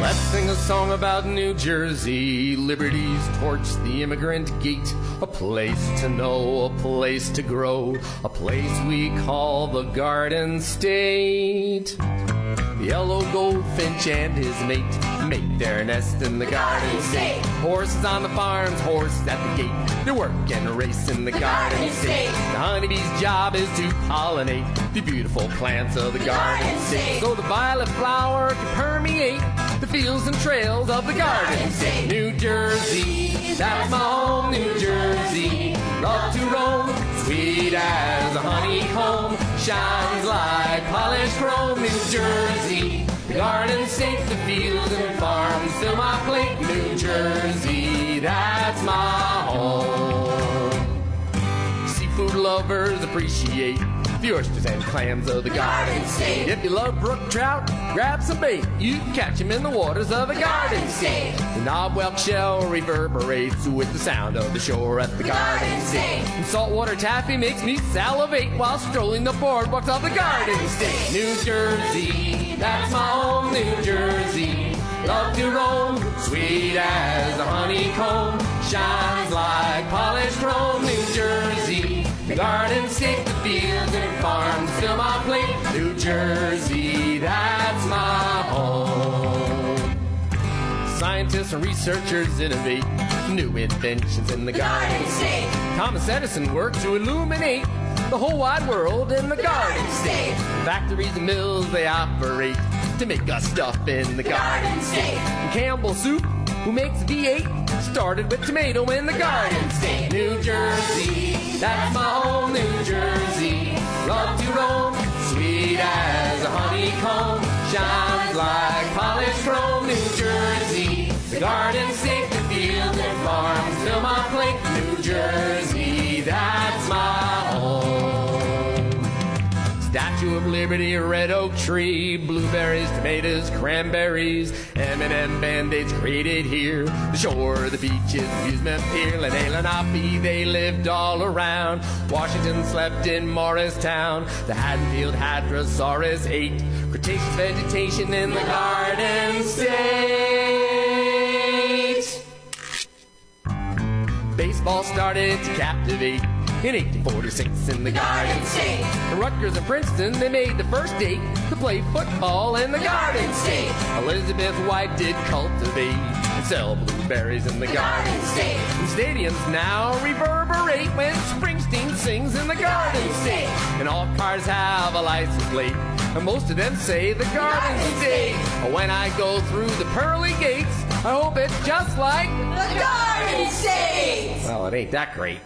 Let's sing a song about New Jersey. Liberty's torch, the immigrant gate. A place to know, a place to grow. A place we call the Garden State. The yellow goldfinch and his mate make their nest in the Garden State. Horses on the farms, horses at the gate. They work and race in the Garden State. The honeybee's job is to pollinate the beautiful plants of the Garden State. So the violet flower can permeate the fields and trails of the Garden State. New Jersey, that's my home, New Jersey. Love to roam, sweet as a honeycomb. Shines like polished chrome, New Jersey. The Garden State, the fields and farms fill my plate. New Jersey, that's my home. Seafood lovers appreciate the oysters and clams of the Garden State. If you love brook trout, grab some bait. You can catch them in the waters of the Garden State. The knobwhelk shell reverberates with the sound of the shore at the Garden State. And saltwater taffy makes me salivate while strolling the boardwalks of the Garden State. New Jersey, that's my home, New Jersey. Love to roam, sweet as a honeycomb. Shines like polished chrome, New Jersey. The Garden State, the fields and farms fill my plate. New Jersey, that's my home. Scientists and researchers innovate new inventions in the Garden State. Thomas Edison worked to illuminate the whole wide world in the Garden State. Factories and mills, they operate to make us stuff in the Garden State. And Campbell Soup, who makes V8, started with tomato in the Garden State. New Jersey, that's my home, New Jersey. Love to roam, sweet as a honeycomb. Shines like polished chrome, New Jersey. The Garden State, the fields and farms fill my plate. New Jersey, that's my home. Statue of Liberty, a red oak tree, blueberries, tomatoes, cranberries, M&M Band-Aids created here. The shore, the beaches, amusement pier, Lenape, they lived all around. Washington slept in Morristown. The Haddonfield Hadrosaurus ate Cretaceous vegetation in the Garden State. Baseball started to captivate in 1846 in the Garden State. And Rutgers and Princeton, they made the first date to play football in the Garden State. Elizabeth White did cultivate and sell blueberries in the Garden State. And stadiums now reverberate when Springsteen sings in the Garden State. And all cars have a license plate, and most of them say the Garden State. When I go through the pearly gates, I hope it's just like the Garden State. Well, it ain't that great.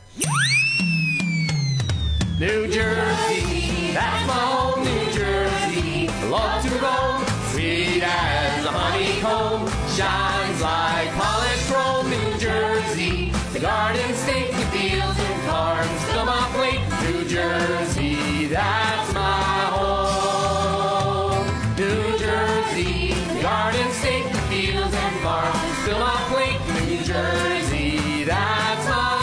New Jersey, that's my home, New Jersey. Love to roam, sweet as a honeycomb. Shines like polished chrome, New Jersey. The Garden State, the fields and farms fill my plate. New Jersey, that's my home. New Jersey, the Garden State, the fields and farms fill my plate. New Jersey, that's my home.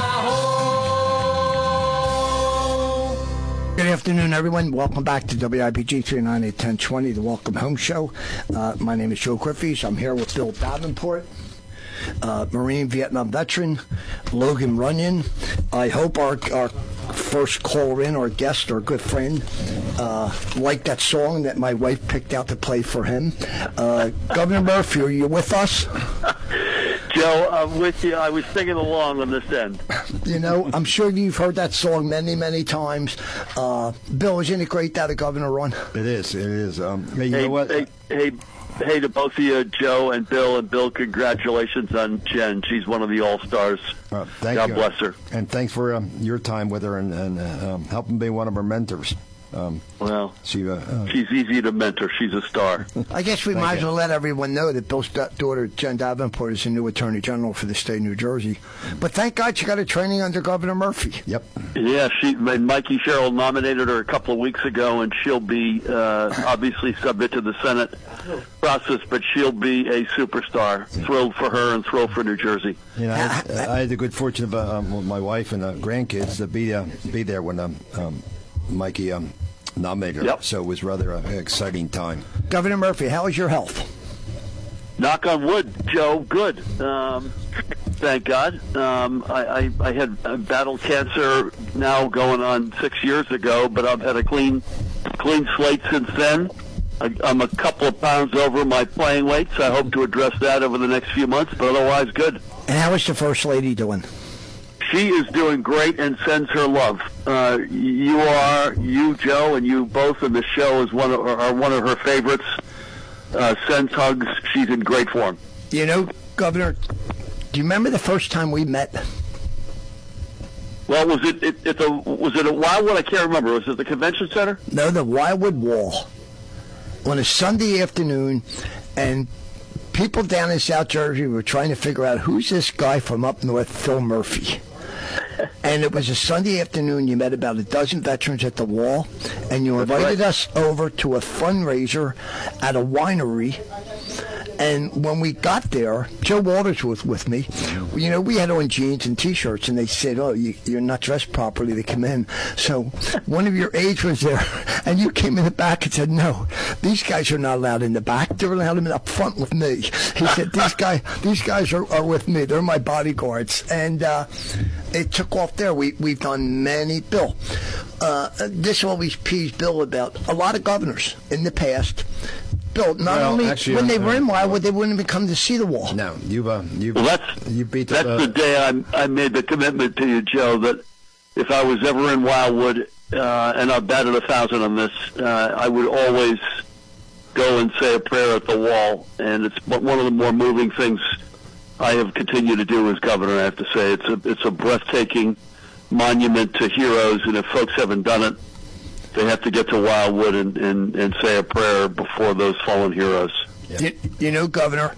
Good afternoon, everyone. Welcome back to WIPG 398-1020, the Welcome Home Show. My name is Joe Griffiths. I'm here with Bill Davenport, Marine Vietnam veteran, Logan Runyon. I hope our first caller in, our guest, our good friend, liked that song that my wife picked out to play for him. Governor Murphy, are you with us? Joe, I'm with you. I was singing along on this end. You know, I'm sure you've heard that song many, many times. Bill, isn't it great that a governor run? It is. It is. Hey, you know what? Hey, to both of you, Joe and Bill. And Bill, congratulations on Jen. She's one of the all-stars. Thank God you. bless her. And thanks for your time with her and helping be one of her mentors. Well, she's easy to mentor. She's a star. I guess we might as well let everyone know that Bill's daughter, Jen Davenport, is the new Attorney General for the state of New Jersey. But thank God she got a training under Governor Murphy. Yep. Yeah, Mikey Sherrill nominated her a couple of weeks ago, and she'll be obviously subject to the Senate process, but she'll be a superstar. Thrilled for her and thrilled for New Jersey. You know, I had the good fortune of with my wife and grandkids to be there when Mikey nominated her. Yep. So it was rather an exciting time. Governor Murphy, how is your health? Knock on wood, Joe. Good. Thank God. I had battled cancer now going on 6 years ago, but I've had a clean slate since then. I'm a couple of pounds over my playing weight, so I hope to address that over the next few months, but otherwise good. And how is the First Lady doing? She is doing great and sends her love. You, Joe, and you both in the show are one of her favorites. Sends hugs. She's in great form. You know, Governor, do you remember the first time we met? Well, was it at Wildwood? I can't remember. Was it the convention center? No, the Wildwood Wall. On a Sunday afternoon, and people down in South Jersey were trying to figure out who's this guy from up north, Phil Murphy. And it was a Sunday afternoon. You met about a dozen veterans at the Wall, and you invited us over to a fundraiser at a winery. And when we got there, Joe Walters was with me. You know, we had on jeans and T-shirts, and they said, "Oh, you're not dressed properly to come in." So one of your aides was there, and you came in the back and said, "No, these guys are not allowed in the back. They're allowed them up front with me." He said, "These guys are with me. They're my bodyguards." And it took off there. We've done many. Bill, this always pees Bill about a lot of governors in the past. Bill, actually, when they were in Wildwood, they wouldn't even come to see the Wall. No, you beat that's the day I made the commitment to you, Joe, that if I was ever in Wildwood, and I've batted 1,000 on this, I would always go and say a prayer at the Wall, and it's one of the more moving things I have continued to do as governor. I have to say, it's a breathtaking monument to heroes, and if folks haven't done it, they have to get to Wildwood and say a prayer before those fallen heroes. Yeah. You know, Governor,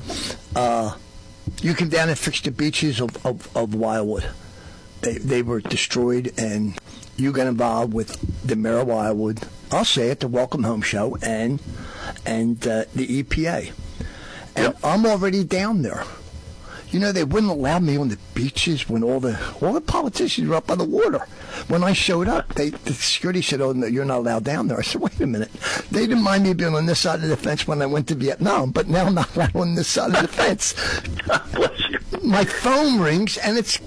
you came down and fixed the beaches of Wildwood. They were destroyed, and you got involved with the mayor of Wildwood. I'll say it, the Welcome Home Show, and the EPA. And yep. I'm already down there. You know, they wouldn't allow me on the beaches when all the politicians were up on the water. When I showed up, the security said, "Oh, no, you're not allowed down there." I said, "Wait a minute. They didn't mind me being on this side of the fence when I went to Vietnam, but now I'm not allowed on this side of the fence." God bless you. My phone rings, and it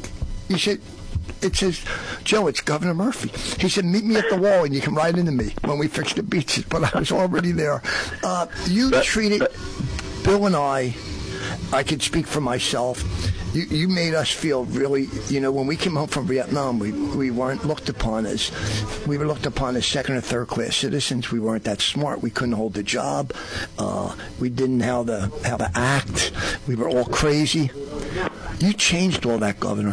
says, "Joe, it's Governor Murphy." He said, "Meet me at the Wall, and you can ride into me when we fix the beaches." But I was already there. You treated Bill and I could speak for myself. You made us feel really, you know, when we came home from Vietnam, we weren't looked upon as, we were looked upon as second or third class citizens. We weren't that smart. We couldn't hold a job. We didn't know how to act. We were all crazy. You changed all that, Governor.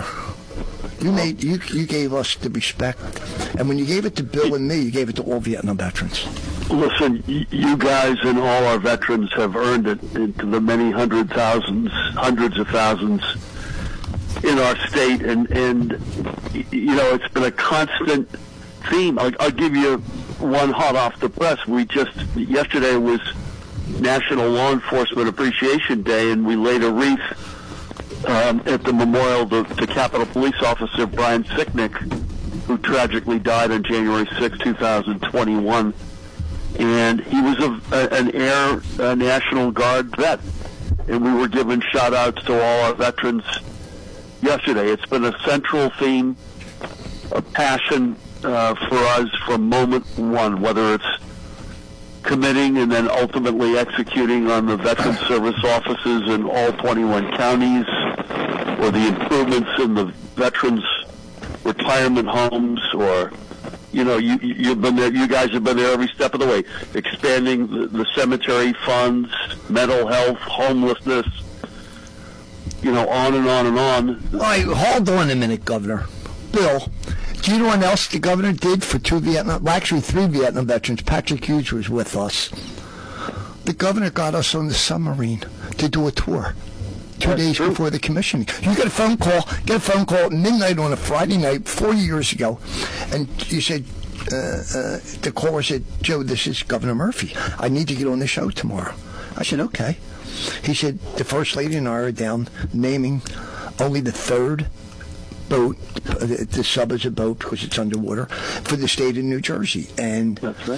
You gave us the respect, and when you gave it to Bill and me, you gave it to all Vietnam veterans. Listen, you guys and all our veterans have earned it into the many hundreds of thousands in our state, and you know, it's been a constant theme. I'll give you one hot off the press. Yesterday was National Law Enforcement Appreciation Day, and we laid a wreath at the memorial to Capitol Police Officer Brian Sicknick, who tragically died on January 6, 2021. And he was an Air National Guard vet. And we were giving shout-outs to all our veterans yesterday. It's been a central theme, a passion for us from moment one, whether it's committing and then ultimately executing on the veteran service offices in all 21 counties, or the improvements in the veterans' retirement homes, or, you know, you've been there. You guys have been there every step of the way, expanding the cemetery funds, mental health, homelessness, you know, on and on and on. All right, hold on a minute, Governor. Bill, do you know what else the governor did for three Vietnam veterans? Patrick Hughes was with us. The governor got us on the submarine to do a tour. Two days before the commissioning. You get a phone call at midnight on a Friday night 4 years ago, and you said, the caller said, "Joe, this is Governor Murphy. I need to get on the show tomorrow." I said, "Okay." He said, "The First Lady and I are down naming only the third boat, the sub is a boat because it's underwater, for the state of New Jersey." And that's right.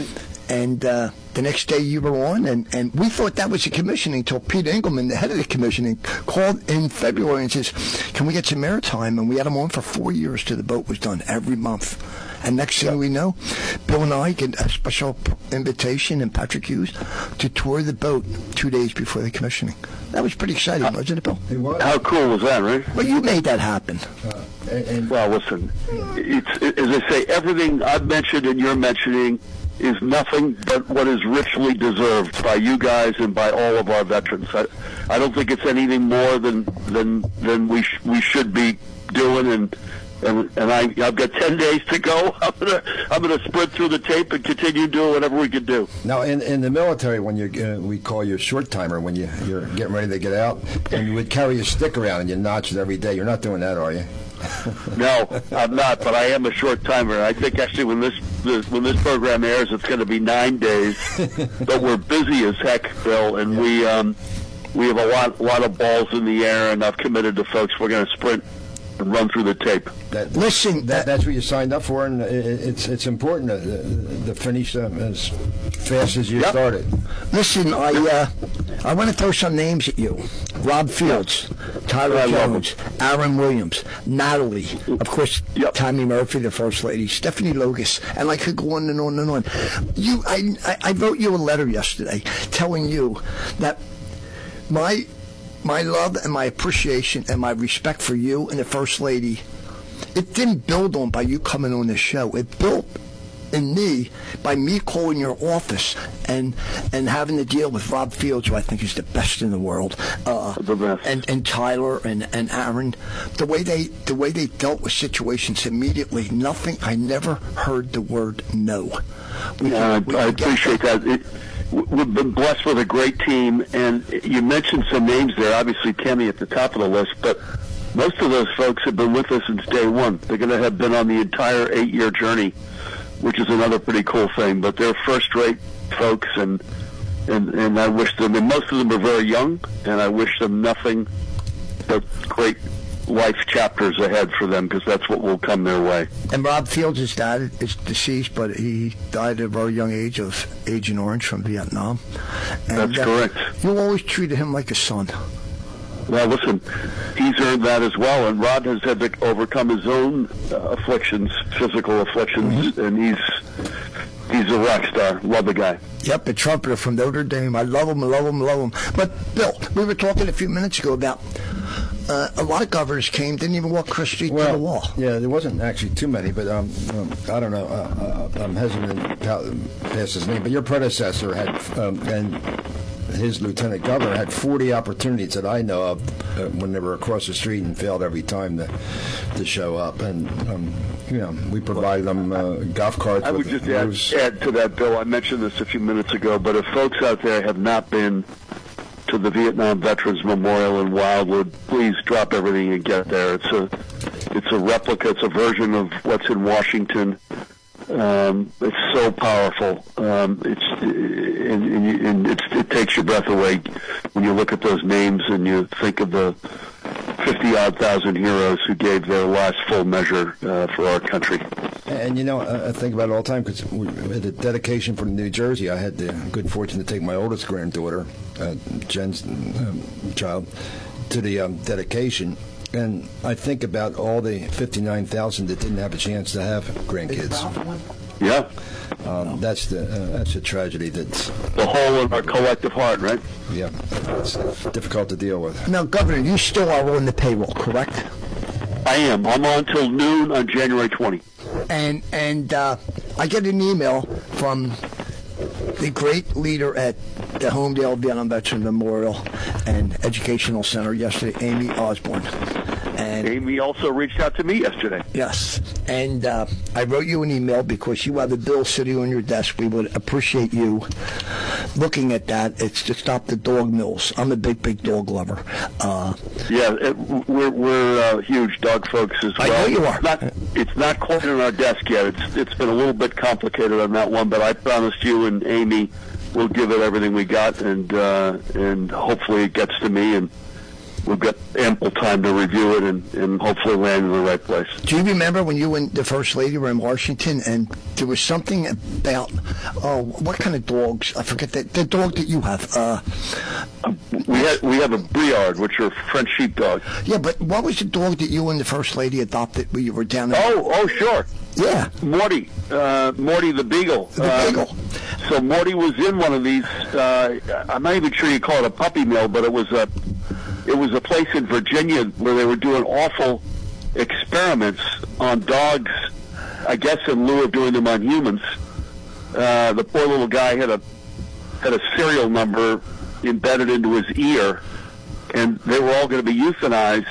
And the next day you were on, and we thought that was the commissioning until Pete Engelman, the head of the commissioning, called in February and says, can we get some airtime? And we had him on for 4 years till the boat was done, every month. And next thing we know, Bill and I get a special invitation, and Patrick Hughes, to tour the boat 2 days before the commissioning. That was pretty exciting, wasn't it, Bill? It was. How cool was that, right? Well, you made that happen. Well, listen, as I say, everything I've mentioned and you're mentioning is nothing but what is richly deserved by you guys and by all of our veterans. I don't think it's anything more than we should be doing, and I've got 10 days to go. I'm gonna sprint through the tape and continue doing whatever we can do. Now, in the military, when we call you a short timer, when you're getting ready to get out, and you would carry a stick around and you notch it every day. You're not doing that, are you? No, I'm not, but I am a short timer. I think actually when this program airs, it's going to be 9 days. But we're busy as heck, Bill, and we have a lot of balls in the air, and I've committed to folks. We're going to sprint and run through the tape. That's what you signed up for, and it's important to finish as fast as you started. Listen, I want to throw some names at you. Rob Fields, Tyler Jones, Aaron Williams, Natalie, of course, Tammy Murphy, the First Lady, Stephanie Logus, and I could go on and on and on. I wrote you a letter yesterday telling you that my love and my appreciation and my respect for you and the First Lady, it didn't build on by you coming on this show. It built in me by me calling your office and having to deal with Rob Fields, who I think is the best in the world, and Tyler and Aaron. The way they dealt with situations immediately. I never heard the word no. I appreciate that. We've been blessed with a great team, and you mentioned some names there. Obviously, Tammy at the top of the list, but most of those folks have been with us since day one. They're going to have been on the entire 8-year journey, which is another pretty cool thing. But they're first-rate folks, and I wish them. And most of them are very young, and I wish them nothing but great life chapters ahead for them, because that's what will come their way. And Rob Fields' dad is deceased, but he died at a very young age of Agent Orange from Vietnam. And, that's correct. You always treated him like a son. Well, listen, he's earned that as well, and Rob has had to overcome his own afflictions, physical afflictions, and he's a rock star. Love the guy. Yep, a trumpeter from Notre Dame. I love him. But, Bill, we were talking a few minutes ago about a lot of governors didn't even walk Chris Street to the wall. Yeah, there wasn't actually too many, but I don't know. I'm hesitant to pass his name, but your predecessor had, and his lieutenant governor had 40 opportunities that I know of when they were across the street and failed every time to show up. And, we provided them golf carts. I would just add to that, Bill. I mentioned this a few minutes ago, but if folks out there have not been to the Vietnam Veterans Memorial in Wildwood, please drop everything and get there. It's a replica. It's a version of what's in Washington. It's so powerful. It takes your breath away when you look at those names and you think of the 50-odd thousand heroes who gave their last full measure for our country. And I think about it all the time, because at the dedication for New Jersey, I had the good fortune to take my oldest granddaughter, Jen's child, to the dedication. And I think about all the 59,000 that didn't have a chance to have grandkids. Yeah. That's a tragedy. That's the hole in our collective heart, right? Yeah, it's difficult to deal with. Now, Governor, you still are on the payroll, correct? I am. I'm on till noon on January 20. And I get an email from the great leader at the Homedale Vietnam Veterans Memorial and Educational Center yesterday, Amy Osborne. And Amy also reached out to me yesterday. Yes. And I wrote you an email because you have a bill sitting on your desk. We would appreciate you looking at that. It's to stop the dog mills. I'm a big dog lover. We're huge dog folks as well. I know you are. It's not quite on our desk yet. It's been a little bit complicated on that one, but I promised you and Amy we'll give it everything we got, and hopefully it gets to me, and we've got ample time to review it and hopefully land in the right place. Do you remember when you and the First Lady were in Washington, and there was something about, what kind of dogs? I forget the dog that you have. We have a Briard, which are French sheepdog. Yeah, but what was the dog that you and the First Lady adopted when you were down there? Oh, sure. Yeah. Morty the Beagle. The Beagle. So Morty was in one of these, I'm not even sure you call it a puppy mill, but it was a place in Virginia where they were doing awful experiments on dogs, I guess in lieu of doing them on humans. The poor little guy had a serial number embedded into his ear, and they were all going to be euthanized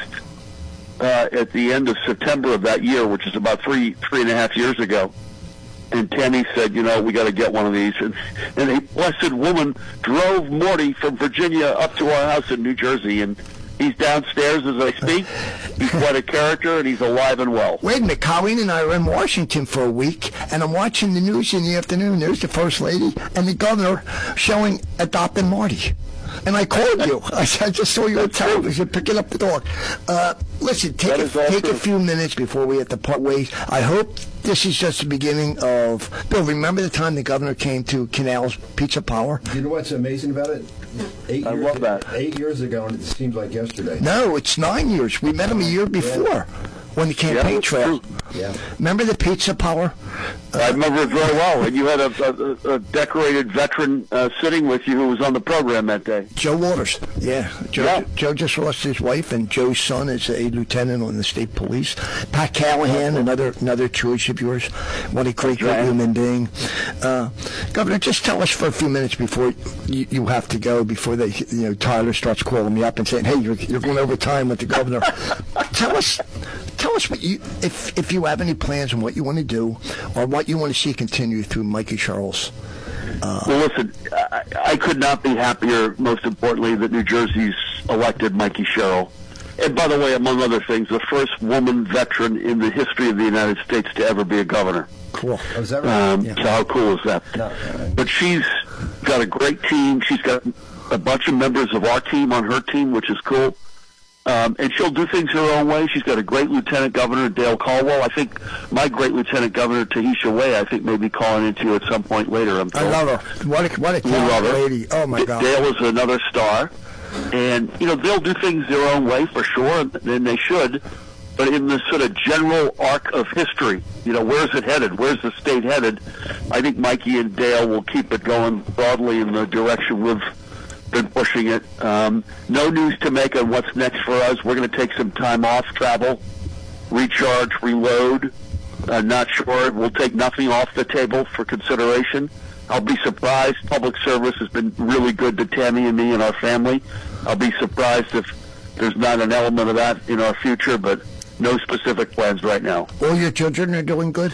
at the end of September of that year, which is about three and a half years ago. And Tammy said, we got to get one of these. And a blessed woman drove Morty from Virginia up to our house in New Jersey, and he's downstairs as I speak. He's quite a character, and he's alive and well. Wait a minute, Colleen and I were in Washington for a week, and I'm watching the news in the afternoon. There's the First Lady and the governor showing adopting Marty. And I called you. I just saw you on television picking up the dog. Listen, take a few minutes before we have to part ways. I hope this is just the beginning of... Bill, remember the time the governor came to Canals Pizza Power? You know what's amazing about it? I love that. 8 years ago, and it seems like yesterday. No, it's 9 years. We met him a year before when the campaign trail. Yeah. Remember the Pizza Power? I remember it very well. And you had a decorated veteran sitting with you who was on the program that day. Joe Waters. Yeah. Joe just lost his wife, and Joe's son is a lieutenant on the state police. Pat Callahan, another choice of yours. What a great human being. Governor, just tell us for a few minutes before you have to go, before Tyler starts calling me up and saying, hey, you're going over time with the governor. Tell us what if you have any plans on what you want to do or what you want to see continue through Mikey Sherrill's. Well, listen, I could not be happier, most importantly, that New Jersey's elected Mikey Sherrill. And by the way, among other things, the first woman veteran in the history of the United States to ever be a governor. Cool. Oh, is that right? So how cool is that? No. But she's got a great team. She's got a bunch of members of our team on her team, which is cool. And she'll do things her own way. She's got a great Lieutenant Governor, Dale Caldwell. I think my great Lieutenant Governor, Tahisha Way, I think may be calling into you at some point later. I love her. What a talented lady. Oh, my God. Dale is another star. And, they'll do things their own way for sure, and they should. But in the sort of general arc of history, where's it headed? Where's the state headed? I think Mikey and Dale will keep it going broadly in the direction we've been pushing it. No news to make on what's next for us. We're going to take some time off, travel, recharge, reload. Not sure. We'll take nothing off the table for consideration. I'll be surprised. Public service has been really good to Tammy and me and our family. I'll be surprised if there's not an element of that in our future, but no specific plans right now. All your children are doing good?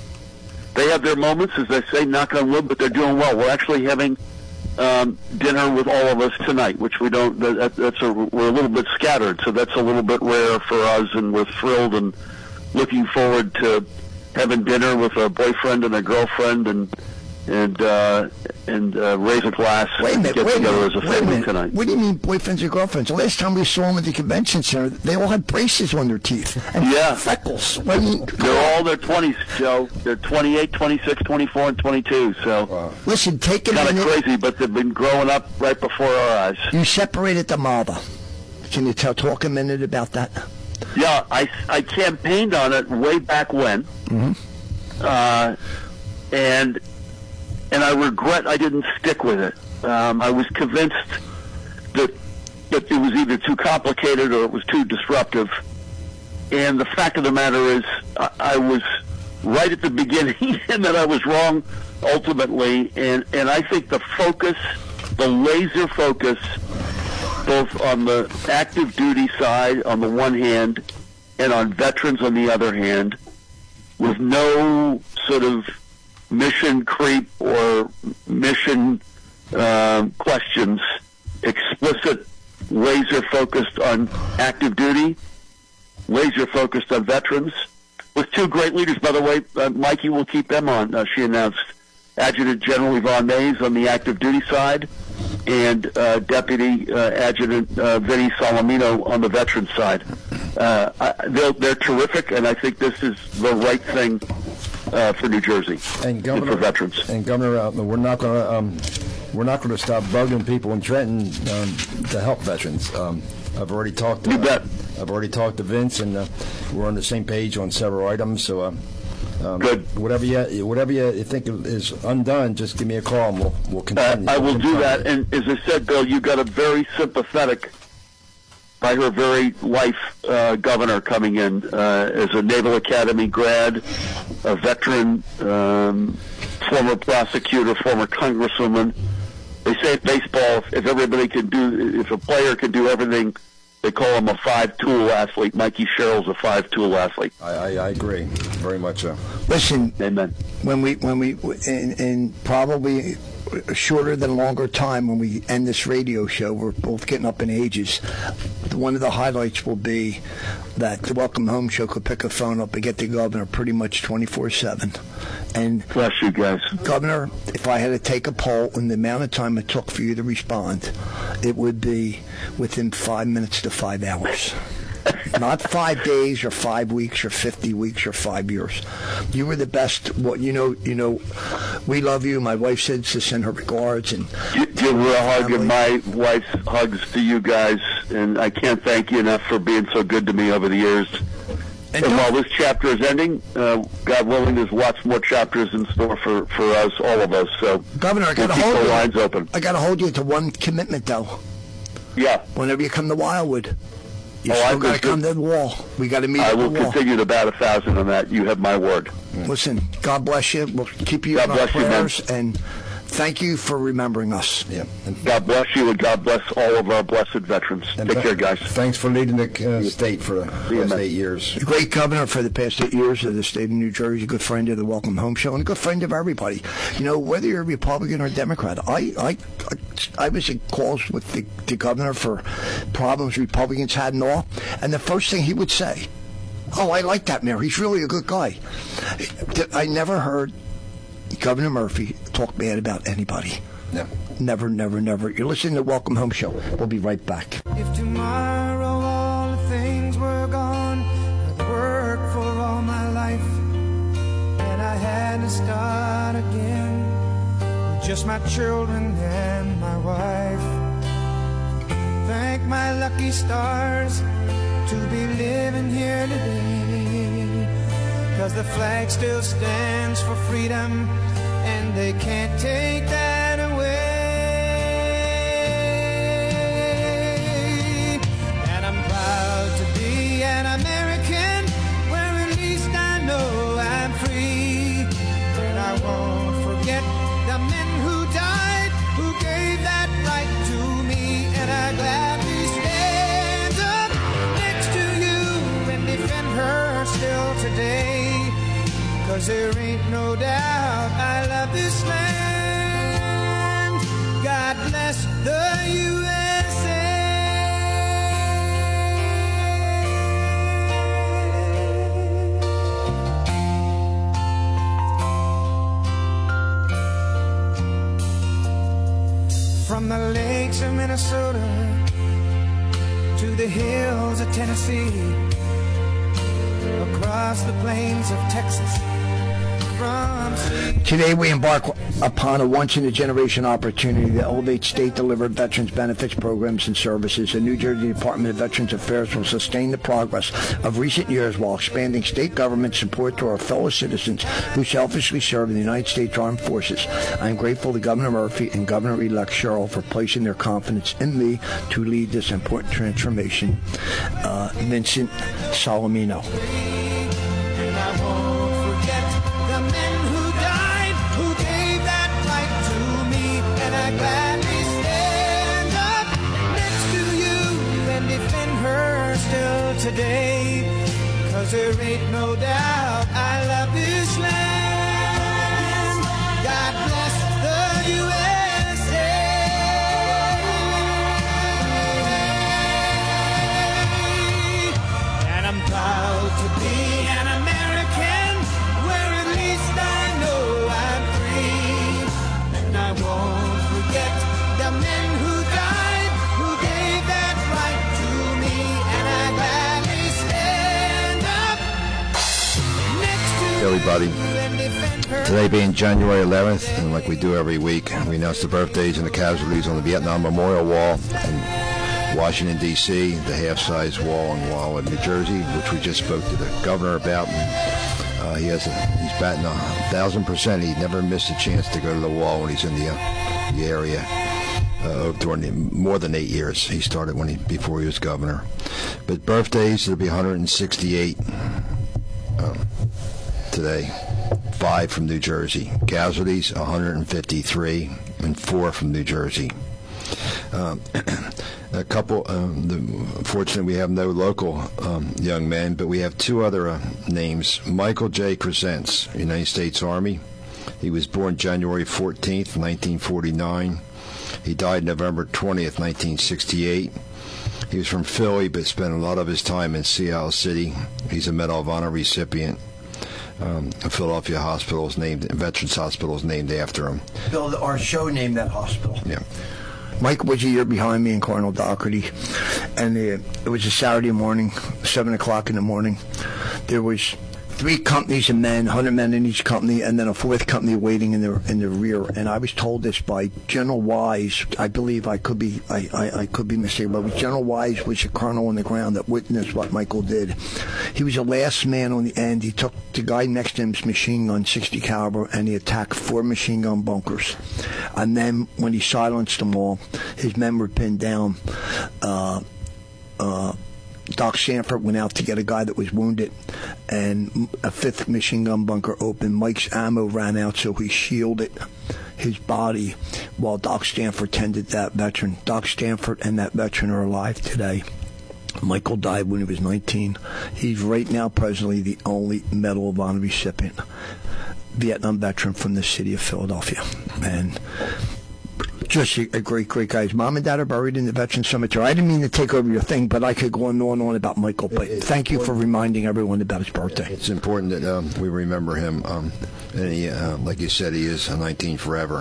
They have their moments, as I say, knock on wood, but they're doing well. We're actually having dinner with all of us tonight, which we don't. We're a little bit scattered, so that's a little bit rare for us, and we're thrilled and looking forward to having dinner with a boyfriend and a girlfriend and raise a glass and get together as a family tonight. What do you mean boyfriends or girlfriends? The last time we saw them at the convention center, they all had braces on their teeth and freckles. They're all in their 20s, Joe. They're 28, 26, 24, and 22. So listen, take a minute. Kind of crazy, but they've been growing up right before our eyes. You separated the mother. Can you talk a minute about that? Yeah, I campaigned on it way back when. Mm-hmm. And I regret I didn't stick with it. I was convinced that it was either too complicated or it was too disruptive. And the fact of the matter is, I was right at the beginning, and then I was wrong ultimately. And I think the focus, the laser focus, both on the active duty side on the one hand and on veterans on the other hand, with no sort of mission creep or mission questions, explicit, laser focused on active duty, laser focused on veterans, with two great leaders, by the way. Mikey will keep them on, she announced. Adjutant General Yvonne Mays on the active duty side, and Deputy Adjutant Vinny Salamino on the veterans side. They're terrific, and I think this is the right thing for New Jersey and Governor, for veterans. And Governor, we're not going to stop bugging people in Trenton to help veterans. I've already talked to I've already talked to Vince, and we're on the same page on several items. So good. Whatever you think is undone, just give me a call, and we'll continue. I will do that. And as I said, Bill, you got a very sympathetic, by her very life, governor coming in as a Naval Academy grad, a veteran, former prosecutor, former congresswoman. They say in baseball, if a player can do everything, they call him a five-tool athlete. Mikey Sherrill's a five-tool athlete. I agree, very much so. Listen, amen. When we in probably a shorter than longer time when we end this radio show, we're both getting up in ages. One of the highlights will be that the Welcome Home Show could pick a phone up and get the governor pretty much 24/7. And bless you guys. Governor, if I had to take a poll on the amount of time it took for you to respond, it would be within 5 minutes to 5 hours. Not 5 days or 5 weeks or 50 weeks or 5 years. You were the best. You know, we love you. My wife said to send her regards. And give her a hug, and my wife's hugs to you guys. And I can't thank you enough for being so good to me over the years. And while this chapter is ending, God willing, there's lots more chapters in store for us, all of us. So, Governor, I got to hold the lines open. I got to hold you to one commitment, though. Yeah. Whenever you come to Wildwood, you still got to come to the wall. We got to meet at the wall. I will continue to bat 1,000 on that. You have my word. Listen, God bless you. We'll keep you in our prayers, and thank you for remembering us. Yeah. God bless you, and God bless all of our blessed veterans. Take care, guys. Thanks for leading the state for the past 8 years. A great governor for the past 8 years of the state of New Jersey, a good friend of the Welcome Home Show, and a good friend of everybody. You know, whether you're a Republican or Democrat, I was in calls with the governor for problems Republicans had and all, and the first thing he would say, "Oh, I like that mayor. He's really a good guy." I never heard Governor Murphy talk bad about anybody. No. Never, never, never. You're listening to Welcome Home Show. We'll be right back. If tomorrow all the things were gone, I'd work for all my life, and I had to start again with just my children and my wife. Thank my lucky stars to be living here today, 'cause the flag still stands for freedom, and they can't take that away. And I'm proud to be an American, where at least I know I'm free. And I won't forget the men who died, who gave that right to me. And I gladly stand up next to you and defend her still today. 'Cause there ain't no doubt I love this land. God bless the USA. From the lakes of Minnesota to the hills of Tennessee, across the plains of Texas. Today we embark upon a once-in-a-generation opportunity to elevate state-delivered veterans benefits programs and services. The New Jersey Department of Veterans Affairs will sustain the progress of recent years while expanding state government support to our fellow citizens who selfishly serve in the United States Armed Forces. I am grateful to Governor Murphy and Governor-elect Sherrill for placing their confidence in me to lead this important transformation. Vincent Salamino. Gladly stand up next to you and defend her still today. 'Cause there ain't no doubt I love this land. God bless the USA. And I'm proud to be an American, where at least I know I'm free. And I won't forget the men who everybody. Today being January 11th, and like we do every week, we announce the birthdays and the casualties on the Vietnam Memorial Wall in Washington, D.C., the half-size wall in New Jersey, which we just spoke to the governor about. And, he's batting 1,000%. He never missed a chance to go to the wall when he's in the area. During more than 8 years. He started before he was governor. But birthdays, there'll be 168 today. 5 from New Jersey. Casualties, 153, and 4 from New Jersey. A couple, unfortunately, we have no local young men, but we have 2 other names. Michael J. Crescents, United States Army. He was born January 14th, 1949. He died November 20th, 1968. He was from Philly, but spent a lot of his time in Seattle City. He's a Medal of Honor recipient. Philadelphia Veterans Hospital is named after him. Bill, our show named that hospital. Yeah. Mike was a year behind me in Coronel Doherty, and it was a Saturday morning, 7 o'clock in the morning. There was 3 companies of men, 100 men in each company, and then a 4th company waiting in the rear. And I was told this by General Wise. I believe I could be mistaken, but General Wise was a colonel on the ground that witnessed what Michael did. He was the last man on the end. He took the guy next to him's machine gun, 60 caliber, and he attacked 4 machine gun bunkers. And then when he silenced them all, his men were pinned down. Doc Sanford went out to get a guy that was wounded, and a 5th machine gun bunker opened. Mike's ammo ran out, so he shielded his body while Doc Stanford tended that veteran. Doc Stanford and that veteran are alive today. Michael died when he was 19. He's right now presently the only Medal of Honor recipient, Vietnam veteran from the city of Philadelphia. And just a great guy. His mom and dad are buried in the Veteran Cemetery. I didn't mean to take over your thing, but I could go on and on about Michael. But thank you for reminding everyone about his birthday. It's important that we remember him. And he, like you said, he is 19 forever.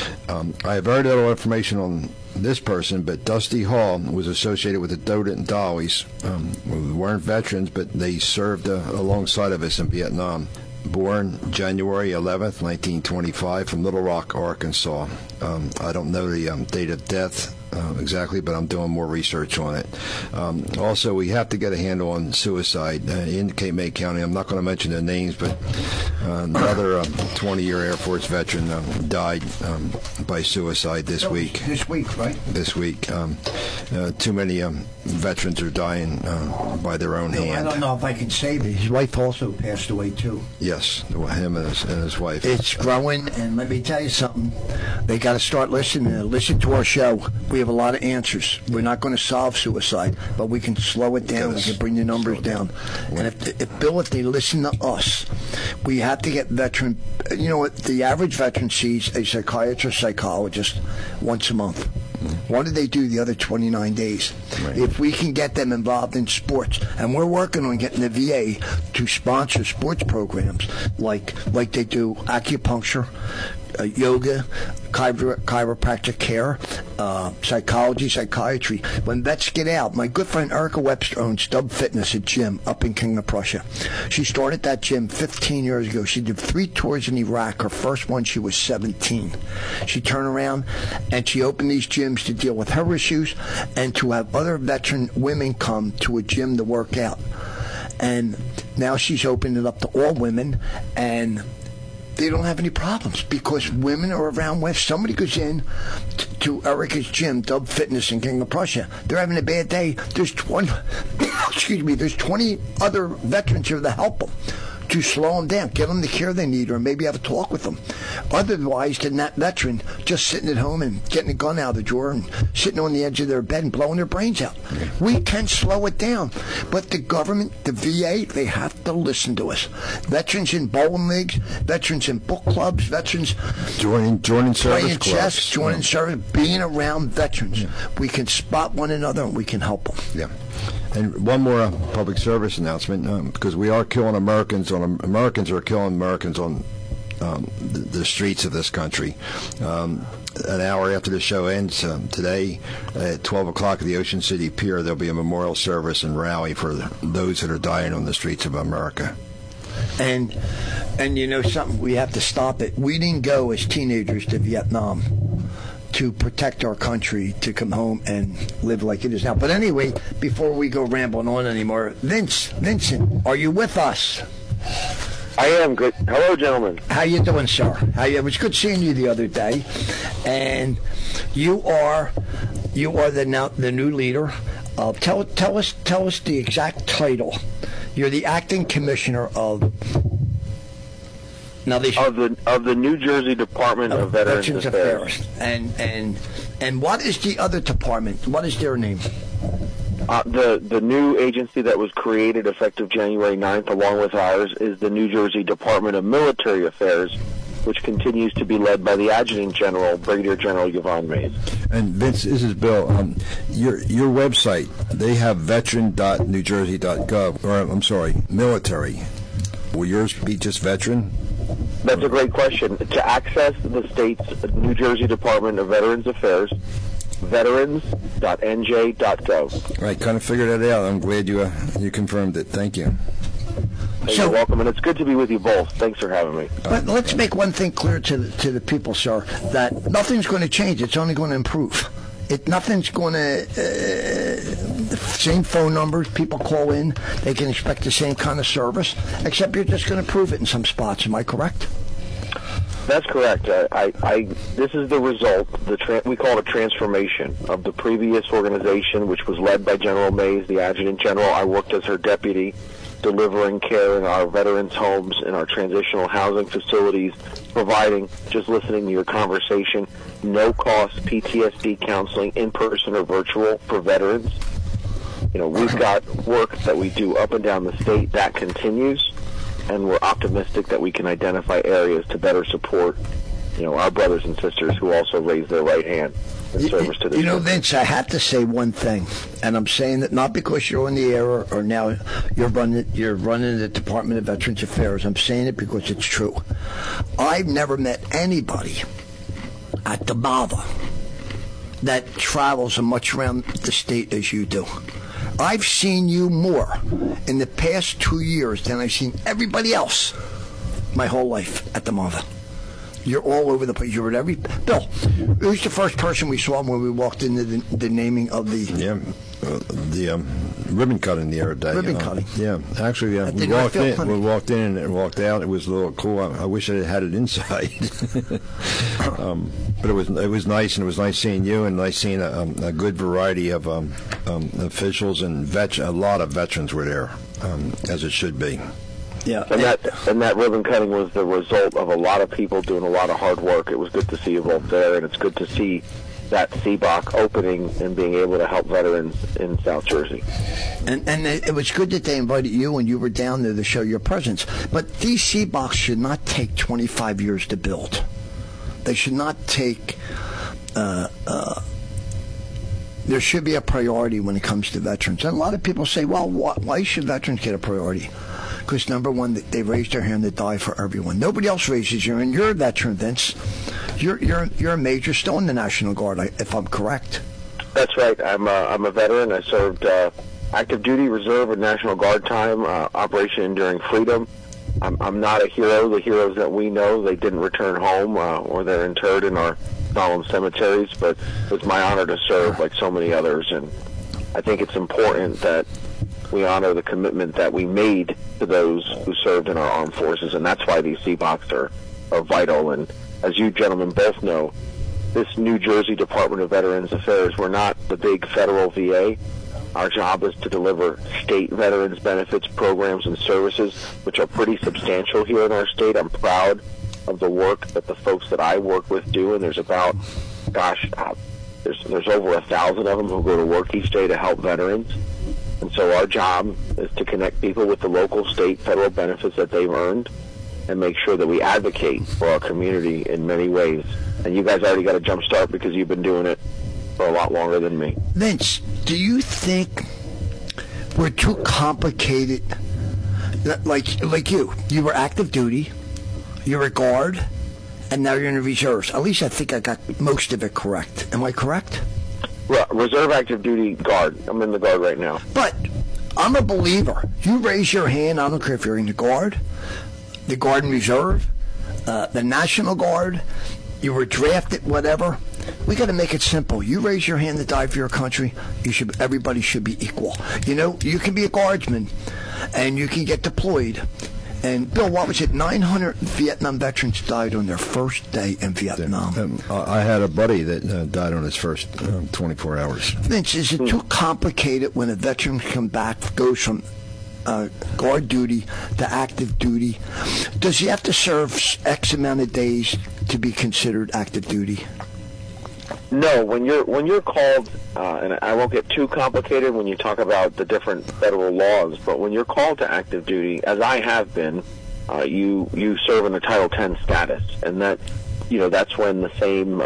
I have very little information on this person, but Dusty Hall was associated with the Doden Dollies. We weren't veterans, but they served alongside of us in Vietnam. Born January 11th, 1925, from Little Rock, Arkansas. I don't know the date of death exactly, but I'm doing more research on it. Also, we have to get a handle on suicide in Cape May County. I'm not going to mention the names, but another 20-year Air Force veteran died by suicide this week. This week, right? This week. Too many veterans are dying by their own hand. I don't know if I can save it. His wife also passed away, too. Yes, him and his wife. It's growing, and let me tell you something. They got to start listening. Listen to our show. We have a lot of answers. We're not going to solve suicide, but we can slow it down. We can bring the numbers down. And if they listen to us, we have to get veteran. You know what? The average veteran sees a psychiatrist, psychologist once a month. What do they do the other 29 days? Right. If we can get them involved in sports, and we're working on getting the VA to sponsor sports programs like they do acupuncture, yoga, chiropractic care, psychology, psychiatry. When vets get out, my good friend Erica Webster owns Dub Fitness, a gym up in King of Prussia. She started that gym 15 years ago. She did 3 tours in Iraq. Her first one, she was 17. She turned around and she opened these gyms to deal with her issues and to have other veteran women come to a gym to work out. And now she's opened it up to all women, and they don't have any problems because women are around. When somebody goes in to Erica's gym, Dub Fitness in King of Prussia, they're having a bad day. There's 20 there's 20 other veterans here to help them, to slow them down, give them the care they need, or maybe have a talk with them. Otherwise, than that veteran just sitting at home and getting a gun out of the drawer and sitting on the edge of their bed and blowing their brains out. We can slow it down, but the government, the VA, they have to listen to us. Veterans in bowling leagues, veterans in book clubs, veterans joining service playing clubs, chess, joining service, being around veterans. We can spot one another and we can help them. Yeah. And one more public service announcement, because we are killing Americans are killing Americans on the streets of this country. An hour after the show ends today at 12 o'clock at the Ocean City Pier, there'll be a memorial service and rally for those that are dying on the streets of America. And you know something, we have to stop it. We didn't go as teenagers to Vietnam to protect our country, to come home and live like it is now. But anyway, before we go rambling on anymore, Vincent, are you with us? I am good. Hello, gentlemen. How you doing, sir? It was good seeing you the other day, and you are the new leader. Tell us the exact title. You're the acting commissioner of the New Jersey Department of Veterans Affairs. And what is the other department? What is their name? The new agency that was created effective January 9th, along with ours, is the New Jersey Department of Military Affairs, which continues to be led by the Adjutant General, Brigadier General Yvonne Mays. And Vince, this is Bill. Your website, they have veteran.newjersey.gov, or I'm sorry, military. Will yours be just veteran? That's a great question. To access the state's New Jersey Department of Veterans Affairs, veterans.nj.gov. Right, kind of figured that out. I'm glad you confirmed it. Thank you. You're welcome, and it's good to be with you both. Thanks for having me. But let's make one thing clear to the people, sir, that nothing's going to change. It's only going to improve. Nothing's going to... the same phone numbers, people call in. They can expect the same kind of service, except you're just going to prove it in some spots. Am I correct? That's correct. This is the result. We call it a transformation of the previous organization, which was led by General Mays, the Adjutant General. I worked as her deputy, delivering care in our veterans' homes, in our transitional housing facilities, providing, just listening to your conversation, no-cost PTSD counseling, in-person or virtual, for veterans. You know, we've got work that we do up and down the state that continues, and we're optimistic that we can identify areas to better support, you know, our brothers and sisters who also raise their right hand in service to this. You know, Vince, I have to say one thing, and I'm saying that not because you're on the air or now you're running the Department of Veterans Affairs. I'm saying it because it's true. I've never met anybody at the MAVA that travels as much around the state as you do. I've seen you more in the past 2 years than I've seen everybody else my whole life at the MAVA. You're all over the place. You're at every... Bill, who's the first person we saw when we walked into the naming of the... Yeah, the ribbon cutting the other day. Ribbon cutting. Yeah, actually, we walked in and walked out. It was a little cool. I wish I had it inside. But it was nice, and it was nice seeing you, and nice seeing a good variety of officials, and a lot of veterans were there, as it should be. Yeah, and that ribbon cutting was the result of a lot of people doing a lot of hard work. It was good to see you both there, and it's good to see that CBOC opening and being able to help veterans in South Jersey. And it was good that they invited you and you were down there to show your presence. But these CBOCs should not take 25 years to build. They should not take... there should be a priority when it comes to veterans. And a lot of people say, well, why should veterans get a priority? Because, number one, they raised their hand to die for everyone. Nobody else raises your hand. You're a veteran, Vince. You're a major still in the National Guard, if I'm correct. That's right. I'm a veteran. I served active duty, reserve, and National Guard time, Operation Enduring Freedom. I'm not a hero. The heroes that we know, they didn't return home or they're interred in our solemn cemeteries, but it was my honor to serve like so many others, and I think it's important that we honor the commitment that we made to those who served in our armed forces, and that's why these CBOCs are vital. And as you gentlemen both know, this New Jersey Department of Veterans Affairs, we're not the big federal VA. Our job is to deliver state veterans benefits, programs, and services, which are pretty substantial here in our state. I'm proud of the work that the folks that I work with do, and there's about, there's over 1,000 of them who go to work each day to help veterans. And so our job is to connect people with the local, state, federal benefits that they've earned and make sure that we advocate for our community in many ways. And you guys already got a jump start because you've been doing it for a lot longer than me. Vince, do you think we're too complicated? Like you were active duty, you're a guard, and now you're in the reserves. At least I think I got most of it correct. Am I correct? Reserve, active duty, guard. I'm in the guard right now. But I'm a believer. You raise your hand, I don't care if you're in the Guard and Reserve, the National Guard, you were drafted, whatever. We got to make it simple. You raise your hand to die for your country, everybody should be equal. You know, you can be a guardsman, and you can get deployed. And, Bill, what was it? 900 Vietnam veterans died on their first day in Vietnam. I had a buddy that died on his first 24 hours. Vince, is it too complicated when a veteran goes from guard duty to active duty? Does he have to serve X amount of days to be considered active duty? No, when you're called, and I won't get too complicated when you talk about the different federal laws, but when you're called to active duty, as I have been, you serve in a Title 10 status, and that's when the same,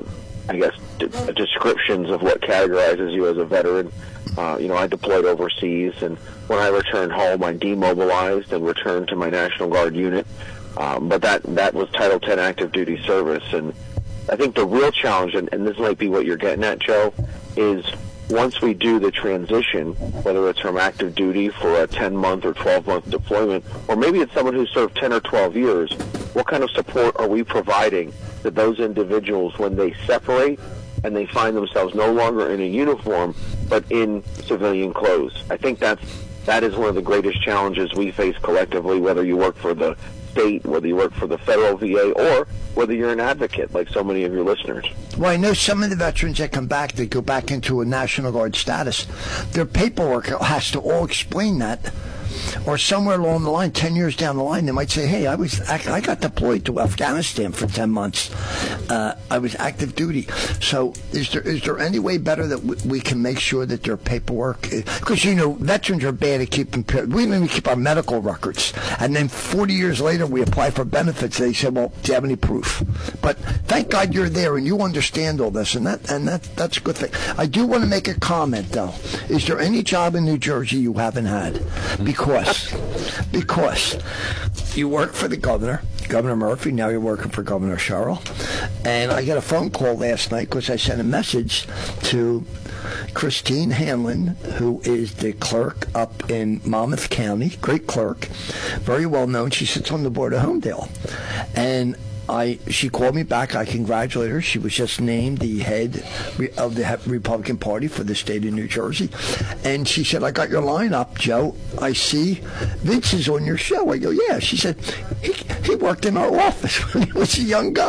descriptions of what categorizes you as a veteran. I deployed overseas, and when I returned home, I demobilized and returned to my National Guard unit. But that was Title 10 active duty service, and I think the real challenge, and this might be what you're getting at, Joe, is once we do the transition, whether it's from active duty for a 10-month or 12-month deployment, or maybe it's someone who served 10 or 12 years, what kind of support are we providing to those individuals when they separate and they find themselves no longer in a uniform but in civilian clothes? I think that is one of the greatest challenges we face collectively, whether you work for the state, whether you work for the federal VA, or whether you're an advocate like so many of your listeners. Well, I know some of the veterans that come back, they go back into a National Guard status. Their paperwork has to all explain that. Or somewhere along the line, 10 years down the line, they might say, hey, I got deployed to Afghanistan for 10 months. I was active duty. So is there any way better that we can make sure that their paperwork, because, veterans are bad at keeping, we even keep our medical records. And then 40 years later, we apply for benefits. They say, well, do you have any proof? But thank God you're there and you understand all this, and that's a good thing. I do want to make a comment, though. Is there any job in New Jersey you haven't had? Because you work for the governor, Governor Murphy, now you're working for Governor Sherrill. And I got a phone call last night because I sent a message to Christine Hanlon, who is the clerk up in Monmouth County, great clerk, very well known. She sits on the board of Homedale. And she called me back. I congratulate her. She was just named the head of the Republican Party for the state of New Jersey. And she said, I got your line up, Joe. I see Vince is on your show. I go, yeah. She said, he worked in our office when he was a young guy,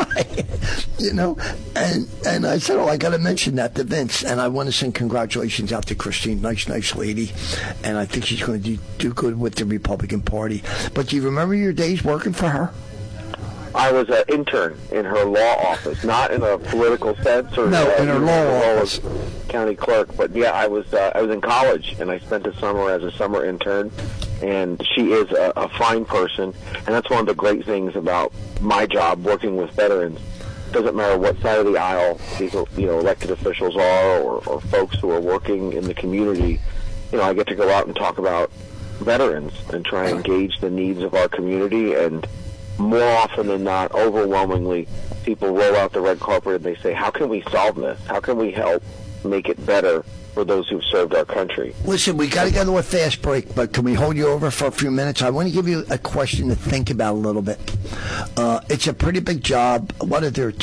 And I said, I got to mention that to Vince. And I want to send congratulations out to Christine. Nice lady. And I think she's going to do good with the Republican Party. But do you remember your days working for her? I was an intern in her law office, not in a political sense, or no, in her law office, county clerk. But yeah, I was in college, and I spent the summer as a summer intern. And she is a fine person, and that's one of the great things about my job working with veterans. It doesn't matter what side of the aisle these elected officials are, or folks who are working in the community. I get to go out and talk about veterans and try and engage the needs of our community. And more often than not, overwhelmingly, people roll out the red carpet and they say, how can we solve this? How can we help make it better for those who've served our country? Listen, we got to go to a fast break, but can we hold you over for a few minutes? I want to give you a question to think about a little bit. It's a pretty big job. What are there,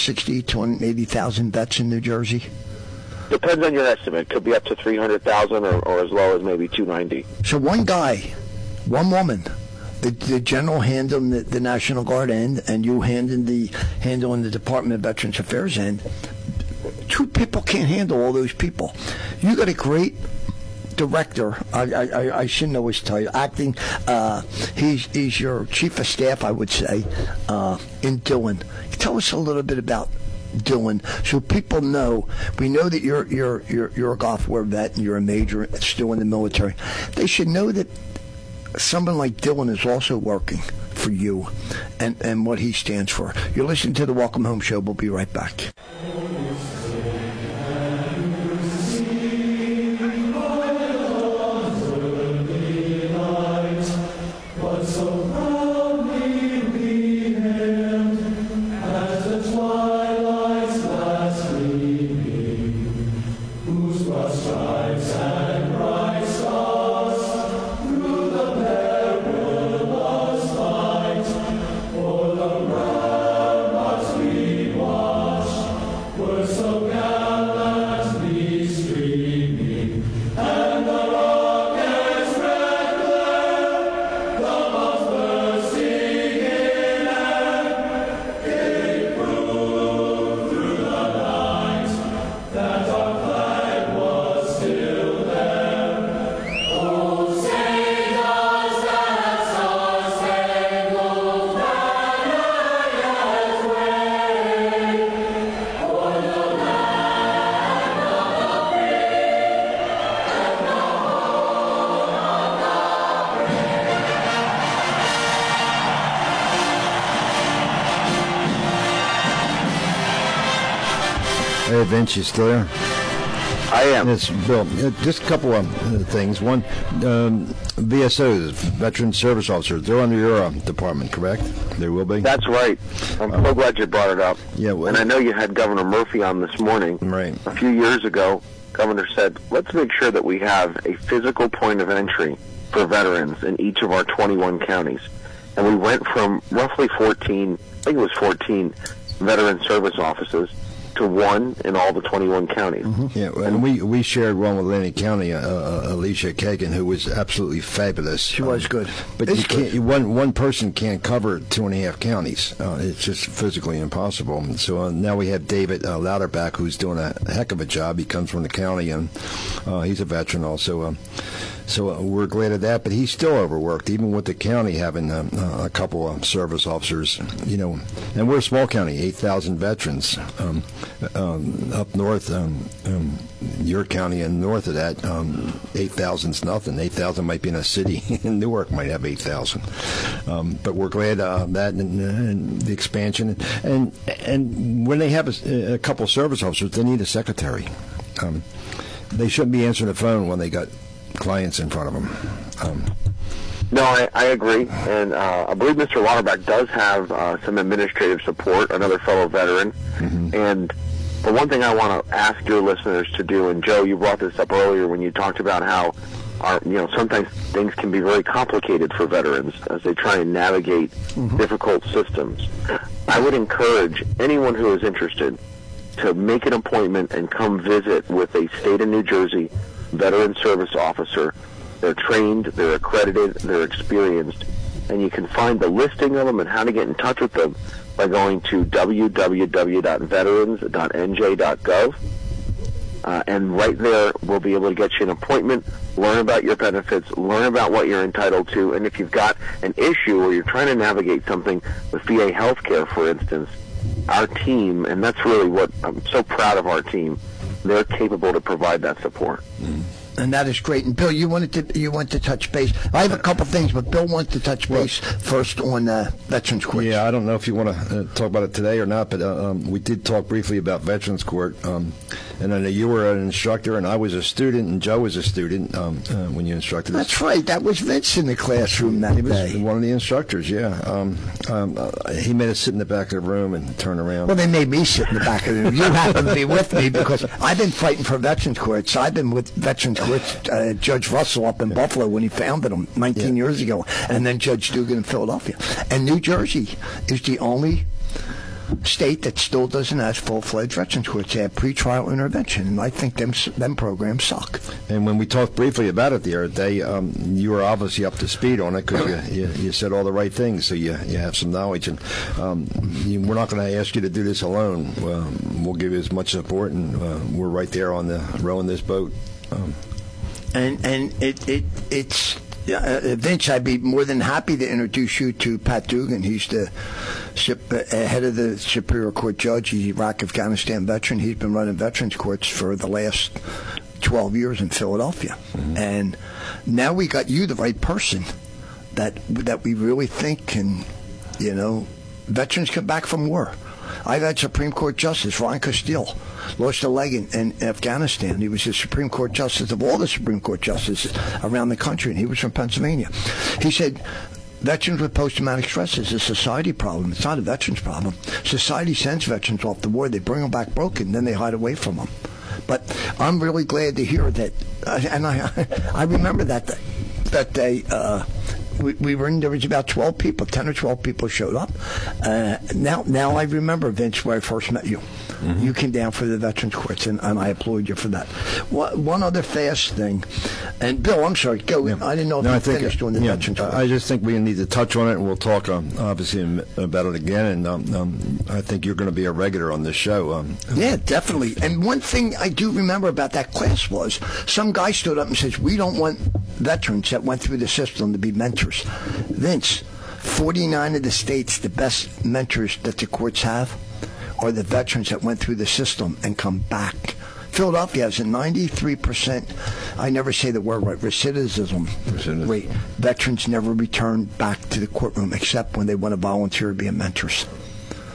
280,000 vets in New Jersey? Depends on your estimate. It could be up to 300,000 or as low as maybe 290. So one guy, one woman, the general handling the National Guard end, and you handling the Department of Veterans Affairs end. Two people can't handle all those people. You got a great director. I shouldn't always tell you. Acting. He's your chief of staff, I would say, in Dylan. Tell us a little bit about Dylan, so people know. We know that you're a Gulf War vet and you're a major still in the military. They should know that someone like Dylan is also working for you and what he stands for. You're listening to the Welcome Home Show. We'll be right back. Whose broad stripes and bright stars Hey, Vince, you still there? I am. Yes, Bill. Just a couple of things. One, VSOs, Veteran Service Officers, they're under your department, correct? They will be? That's right. I'm so glad you brought it up. Yeah, well, and I know you had Governor Murphy on this morning. Right. A few years ago, Governor said, let's make sure that we have a physical point of entry for veterans in each of our 21 counties. And we went from roughly 14 veteran service offices to one in all the 21 counties. Mm-hmm. Yeah, and we shared one with Atlantic County, Alicia Kagan, who was absolutely fabulous. She was good. But you can't. One person can't cover 2.5 counties. It's just physically impossible. And so now we have David Louderback, who's doing a heck of a job. He comes from the county, and he's a veteran also. So we're glad of that, but he's still overworked, even with the county having a couple of service officers, and we're a small county, 8,000 veterans. Up north, your county and north of that, 8,000's nothing. 8,000 might be in a city. Newark might have 8,000. But we're glad that and the expansion. And when they have a couple of service officers, they need a secretary. They shouldn't be answering the phone when they got clients in front of them. No, I agree, and I believe Mr. Lauterbach does have some administrative support, another fellow veteran. Mm-hmm. And the one thing I want to ask your listeners to do, and Joe, you brought this up earlier when you talked about how sometimes things can be very complicated for veterans as they try and navigate difficult systems. I would encourage anyone who is interested to make an appointment and come visit with a state of New Jersey veteran service officer. They're trained, they're accredited, they're experienced, and you can find the listing of them and how to get in touch with them by going to www.veterans.nj.gov. And right there, we'll be able to get you an appointment, learn about your benefits, learn about what you're entitled to, and if you've got an issue or you're trying to navigate something with VA healthcare, for instance, our team, and that's really what I'm so proud of our team, they're capable to provide that support. And that is great. And Bill, you wanted to touch base. I have a couple things, but Bill wants to touch base first on Veterans Court. Yeah, I don't know if you want to talk about it today or not, but we did talk briefly about Veterans Court. And I know you were an instructor, and I was a student, and Joe was a student when you instructed us. That's right. That was Vince in the classroom that day. He was one of the instructors, yeah. He made us sit in the back of the room and turn around. Well, they made me sit in the back of the room. You happened to be with me because I've been fighting for Veterans Courts. I've been with Veterans Courts, Judge Russell up in Buffalo when he founded them 19 years ago, and then Judge Dugan in Philadelphia. And New Jersey is the only state that still doesn't have full-fledged veterans courts. They have pretrial intervention, and I think them programs suck. And when we talked briefly about it the other day, you were obviously up to speed on it because you said all the right things, so you have some knowledge. And we're not going to ask you to do this alone. We'll give you as much support, and we're right there on rowing this boat. It's Vince, I'd be more than happy to introduce you to Pat Dugan. He's the head of the Superior Court judge. He's an Iraq-Afghanistan veteran. He's been running veterans courts for the last 12 years in Philadelphia. Mm-hmm. And now we got you the right person that we really think can, veterans come back from war. I've had Supreme Court Justice Ron Castile lost a leg in Afghanistan. He was the Supreme Court Justice of all the Supreme Court Justices around the country, and he was from Pennsylvania. He said, veterans with post-traumatic stress is a society problem. It's not a veterans problem. Society sends veterans off the war. They bring them back broken, then they hide away from them. But I'm really glad to hear that, and I remember that day. We were in, there was about 12 people, 10 or 12 people showed up. Now I remember, Vince, where I first met you. Mm-hmm. You came down for the Veterans Courts, and I applaud you for that. One other fast thing, and Bill, I'm sorry, go. Yeah. I didn't know if you finished doing the Veterans Courts. I just think we need to touch on it, and we'll talk, obviously, about it again, and I think you're going to be a regular on this show. Yeah, definitely. And one thing I do remember about that class was some guy stood up and says, we don't want veterans that went through the system to be mentors. Vince, 49 of the states, the best mentors that the courts have are the veterans that went through the system and come back. Philadelphia has a 93%, I never say the word right, recidivism rate. Veterans never return back to the courtroom except when they want to volunteer to be mentors.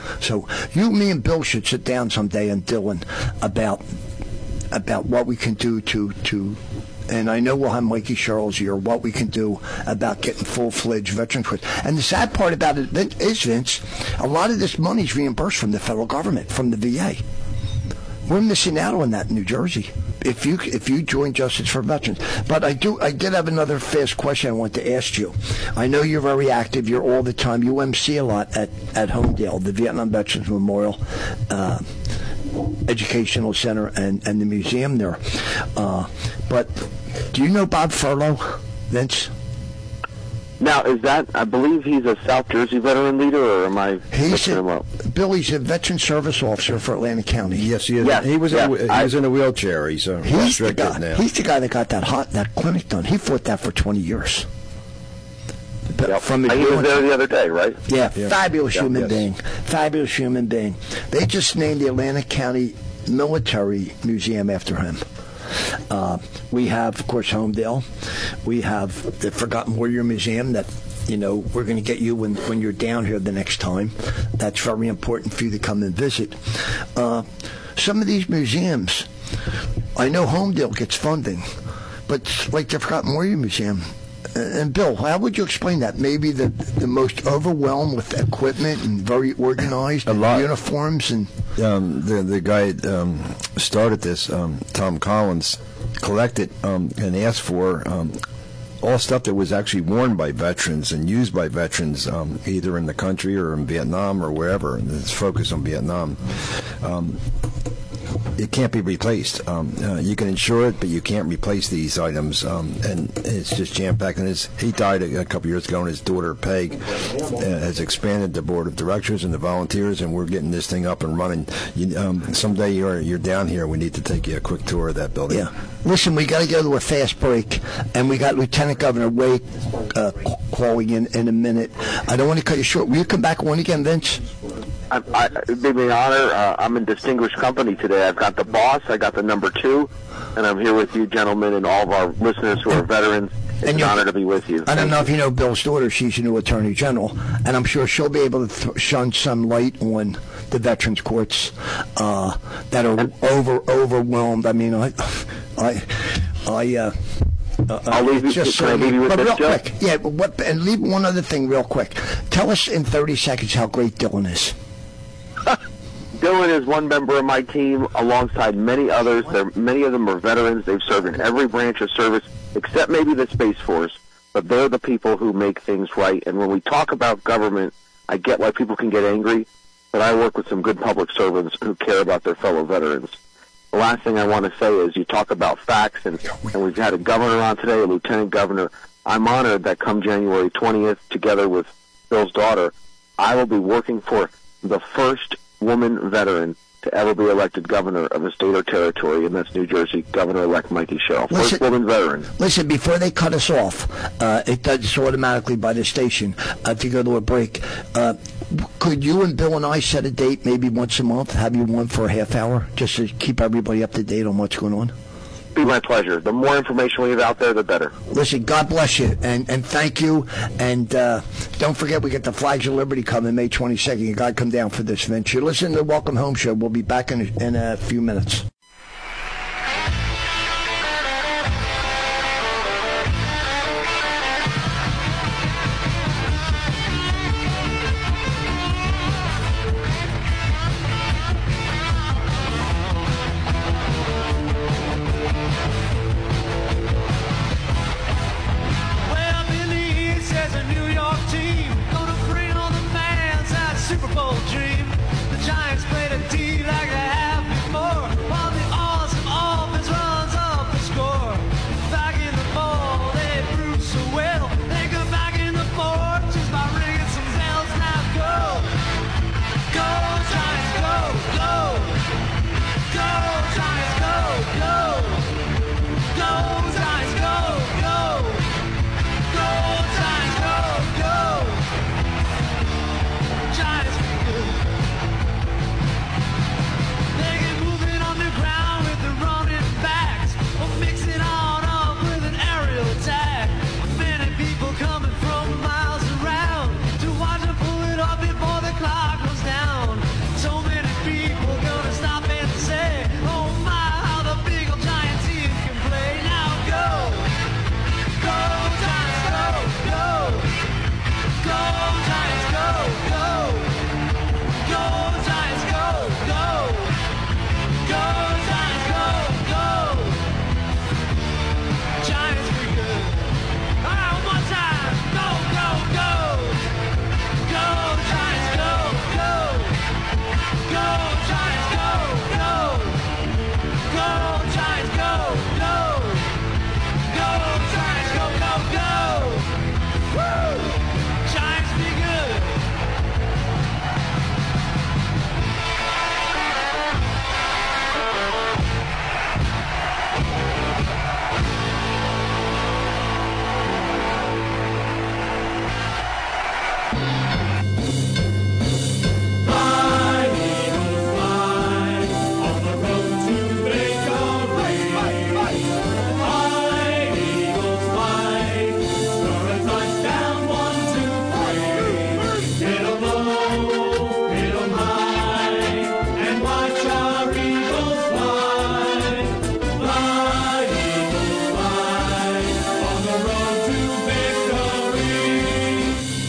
So me and Bill should sit down someday, and Dylan, about what we can do to. And I know we'll have Mikey Sherrill's here, what we can do about getting full-fledged veterans quits. And the sad part about it is, Vince, a lot of this money is reimbursed from the federal government, from the VA. We're missing out on that in New Jersey if you join Justice for Veterans. But I did have another fast question I want to ask you. I know you're very active. You're all the time. You MC a lot at Homedale, the Vietnam Veterans Memorial Educational Center and the museum there. But do you know Bob Furlow, Vince? Now, is that, I believe he's a South Jersey veteran leader, or am I mixing him up? Billy's a veteran service officer for Atlantic County. Yes, he is. Yes, he was in a wheelchair. He's the guy. now. He's the guy that got that clinic done. He fought that for 20 years. Yep. He was there the other day, right? Yeah. Fabulous human being. Fabulous human being. They just named the Atlantic County Military Museum after him. We have, of course, Homedale. We have the Forgotten Warrior Museum that, we're going to get you when you're down here the next time. That's very important for you to come and visit. Some of these museums, I know Homedale gets funding, but like the Forgotten Warrior Museum. And Bill, how would you explain that? Maybe the most overwhelmed with equipment and very organized, a lot. Uniforms and the guy started this, Tom Collins, collected and asked for all stuff that was actually worn by veterans and used by veterans, either in the country or in Vietnam or wherever. And it's focused on Vietnam. It can't be replaced. You can insure it, but you can't replace these items. And it's just jam-packed. And he died a couple years ago, and his daughter, Peg, has expanded the board of directors and the volunteers, and we're getting this thing up and running. Someday you're down here. We need to take you a quick tour of that building. Yeah. Listen, we got to go to a fast break, and we got Lieutenant Governor Wade calling in a minute. I don't want to cut you short. Will you come back on again, Vince? It'd be an honor. I'm in distinguished company today. I've got the boss, I got the number 2, and I'm here with you, gentlemen, and all of our listeners who are veterans. It's an honor to be with you. I don't know if you know Bill's daughter. She's a new attorney general, and I'm sure she'll be able to shine some light on the veterans courts that are overwhelmed. I mean, I'll leave you. Can I leave you with this, Joe? Quick, yeah. And leave one other thing real quick. Tell us in 30 seconds how great Dylan is. Dylan is one member of my team alongside many others. Many of them are veterans. They've served in every branch of service except maybe the Space Force, but they're the people who make things right. And when we talk about government, I get why people can get angry, but I work with some good public servants who care about their fellow veterans. The last thing I want to say is you talk about facts, and we've had a governor on today, a lieutenant governor. I'm honored that come January 20th, together with Bill's daughter, I will be working for the first woman veteran to ever be elected governor of a state or territory, and that's New Jersey, Governor-elect Mikey Sherrill. First woman veteran. Listen, before they cut us off, it does this automatically by the station if you go to a break. Could you and Bill and I set a date maybe once a month, have you on for a half hour, just to keep everybody up to date on what's going on? Be my pleasure. The more information we have out there, the better. Listen, God bless you, and thank you. And don't forget, we get the Flags of Liberty coming May 22nd. You got to come down for this, Vince. You're listening to the Welcome Home Show. We'll be back in a few minutes. Super Bowl dream. The Giants played a D like they have before. While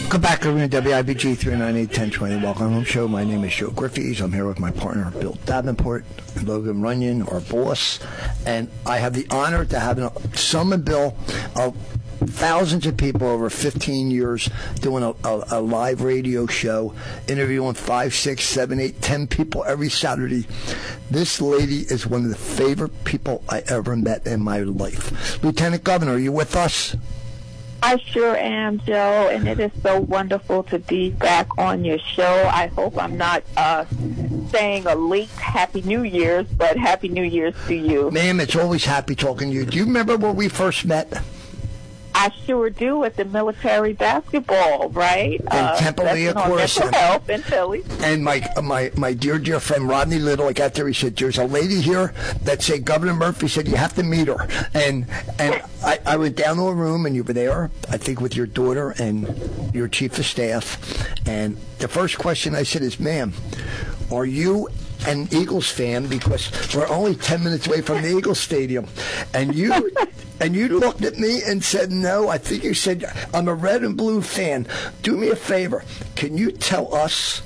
Welcome back over to WIBG 398-1020. Welcome home show. My name is Joe Griffiths. I'm here with my partner, Bill Davenport, and Logan Runyon, our boss. And I have the honor to have some of Bill, thousands of people over 15 years doing a live radio show, interviewing 5, 6, 7, 8, 10 people every Saturday. This lady is one of the favorite people I ever met in my life. Lieutenant Governor, are you with us? I sure am, Joe, and it is so wonderful to be back on your show. I hope I'm not saying a late Happy New Year's, but Happy New Year's to you. Ma'am, it's always happy talking to you. Do you remember where we first met? I sure do, at the military basketball, right? In Temple, Course. Health in Philly. And my dear friend Rodney Little, I got there, he said, there's a lady here that said, Governor Murphy said you have to meet her. And I went down to a room, and you were there, I think with your daughter and your chief of staff. And the first question I said is, ma'am, are you an Eagles fan? Because we're only 10 minutes away from the Eagles Stadium. And you looked at me and said, no. I think you said, I'm a red and blue fan. Do me a favor. Can you tell us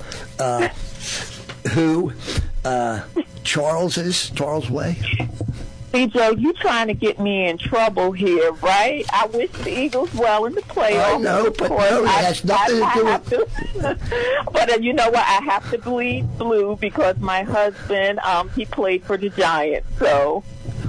who Charles is, Charles Way? See, Joe, you trying to get me in trouble here, right? I wish the Eagles well in the playoffs. I know, but no, it has nothing to do with... But you know what? I have to bleed blue because my husband, he played for the Giants, so...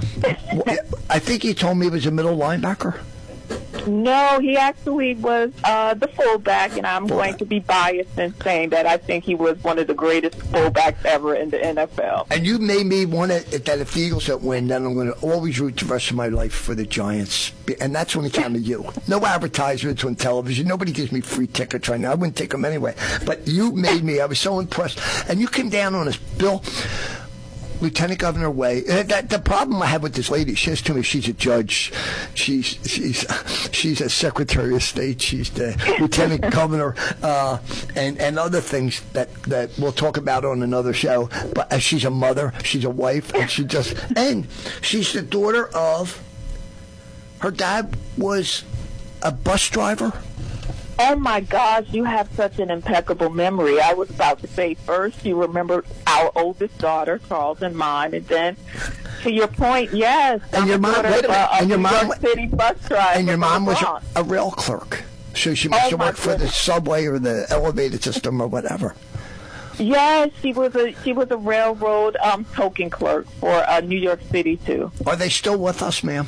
I think he told me he was a middle linebacker. No, he actually was the fullback, and I'm going to be biased in saying that I think he was one of the greatest fullbacks ever in the NFL. And you made me want to, that if the Eagles don't win, then I'm going to always root the rest of my life for the Giants. And that's on account of you. No advertisements on television. Nobody gives me free tickets right now. I wouldn't take them anyway. But you made me. I was so impressed. And you came down on us, Bill. Lieutenant Governor Way. The problem I have with this lady, she says to me she's a judge. She's a Secretary of State. She's the Lieutenant Governor, and other things that we'll talk about on another show. But she's a mother, she's a wife, and she's the daughter of. Her dad was a bus driver. Oh, my gosh, you have such an impeccable memory. I was about to say, first, you remember our oldest daughter, Charles, and mine, and then, to your point, yes. And your mom, wait a minute, and your mom, City bus driver. And your mom was a rail clerk, so she must have worked for the subway or the elevated system or whatever. Yes, she was a railroad token clerk for New York City, too. Are they still with us, ma'am?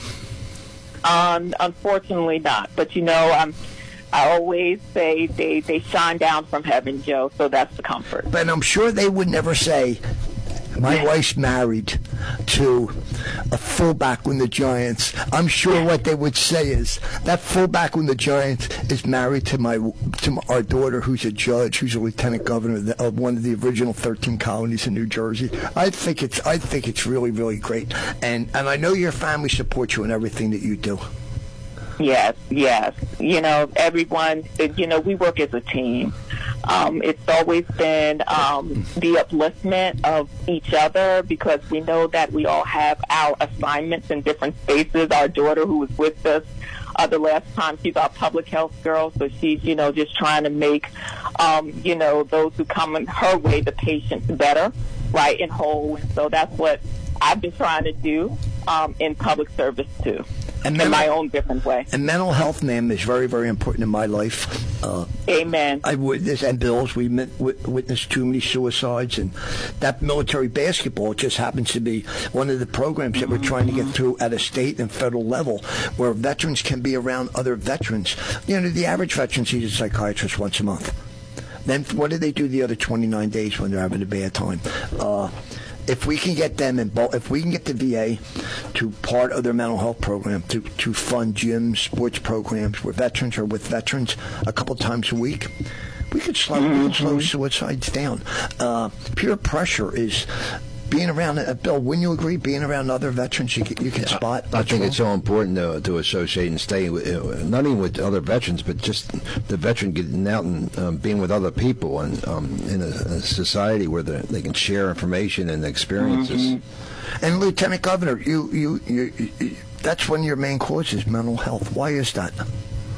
Unfortunately not, but, you know, I always say they shine down from heaven, Joe, so that's the comfort. But I'm sure they would never say, my wife's married to a fullback on the Giants. I'm sure what they would say is, that fullback on the Giants is married to our daughter, who's a judge, who's a lieutenant governor of one of the original 13 colonies in New Jersey. I think it's really, really great. And I know your family supports you in everything that you do. Yes. You know, everyone, you know, we work as a team. It's always been the upliftment of each other because we know that we all have our assignments in different spaces. Our daughter, who was with us the last time, she's our public health girl, so she's, you know, just trying to make, you know, those who come in her way, the patients, better, right, and whole. And so that's what I've been trying to do in public service, too. In my own different way. And mental health, ma'am, is very, very important in my life. Amen. I witnessed, and Bill's, we witnessed too many suicides, and that military basketball just happens to be one of the programs that we're trying to get through at a state and federal level, where veterans can be around other veterans. You know, the average veteran sees a psychiatrist once a month. Then what do they do the other 29 days when they're having a bad time? If we can get them if we can get the VA to part of their mental health program to fund gyms, sports programs where veterans are with veterans a couple times a week, we could slow suicides down. Peer pressor is being around, Bill, wouldn't you agree, being around other veterans you can spot? I think it's so important to associate and stay with, not even with other veterans, but just the veteran getting out and being with other people and in a society where they can share information and experiences. And Lieutenant Governor, you that's one of your main causes, mental health. Why is that?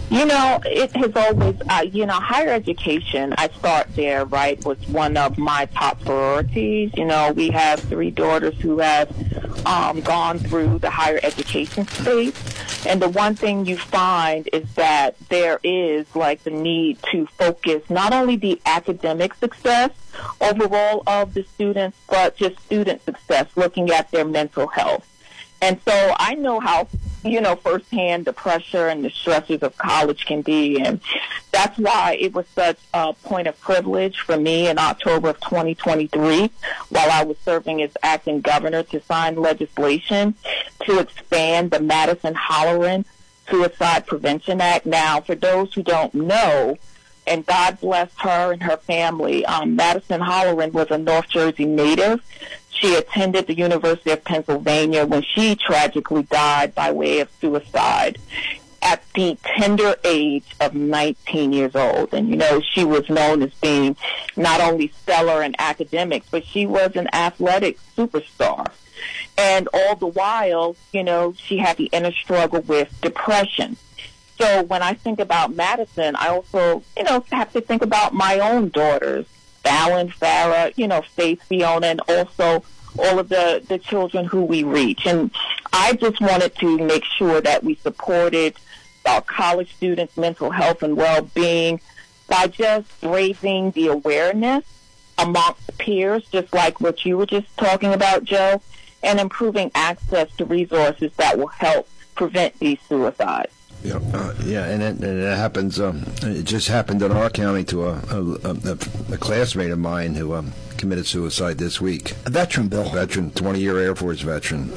You know, it has always, higher education, I start there, right, was one of my top priorities. You know, we have 3 daughters who have gone through the higher education space. And the one thing you find is that there is, like, the need to focus not only the academic success overall of the students, but just student success, looking at their mental health. And so I know how, firsthand the pressure and the stresses of college can be. And that's why it was such a point of privilege for me in October of 2023, while I was serving as acting governor, to sign legislation to expand the Madison Holleran Suicide Prevention Act. Now, for those who don't know, and God bless her and her family, Madison Holleran was a North Jersey native. She attended the University of Pennsylvania when she tragically died by way of suicide at the tender age of 19 years old. And, she was known as being not only stellar in academics, but she was an athletic superstar. And all the while, she had the inner struggle with depression. So when I think about Madison, I also, have to think about my own daughters, Fallon, Farrah, Faith, Fiona, and also all of the children who we reach. And I just wanted to make sure that we supported our college students' mental health and well-being by just raising the awareness amongst peers, just like what you were just talking about, Joe, and improving access to resources that will help prevent these suicides. And it happens. It just happened in our county to a classmate of mine who committed suicide this week. A veteran, Bill. 20-year Air Force veteran.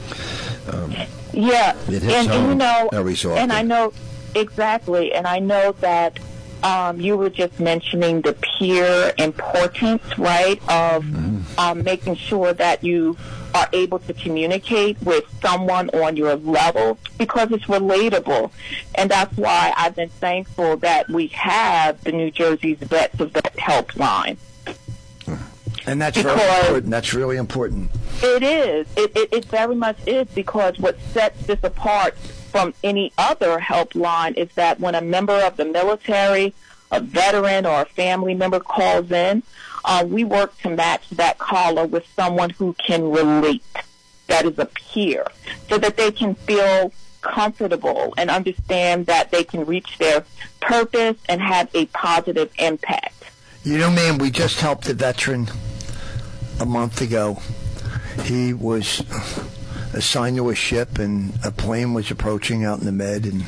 It hits home every so often. And I know exactly, and I know that you were just mentioning the peer importance, right, of making sure that you are able to communicate with someone on your level, because it's relatable. And that's why I've been thankful that we have the New Jersey's Vets of Vet Helpline. And that's very important. That's really important. It is. It very much is, because what sets this apart from any other helpline is that when a member of the military, a veteran, or a family member calls in, we work to match that caller with someone who can relate, that is a peer, so that they can feel comfortable and understand that they can reach their purpose and have a positive impact. Man, we just helped a veteran a month ago. He was assigned to a ship, and a plane was approaching out in the Med, and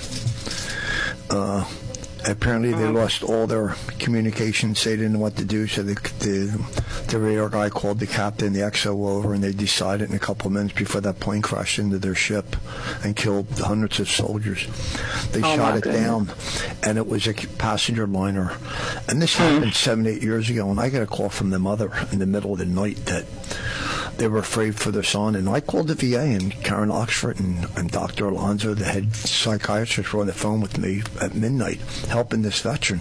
apparently they lost all their communications. They didn't know what to do, so the radar guy called the captain, the XO, over, and they decided in a couple of minutes before that plane crashed into their ship and killed hundreds of soldiers. They shot it down, and it was a passenger liner. And this happened 7-8 years ago, and I got a call from the mother in the middle of the night that they were afraid for their son. And I called the VA, and Karen Oxford and Dr. Alonzo, the head psychiatrist, were on the phone with me at midnight helping this veteran.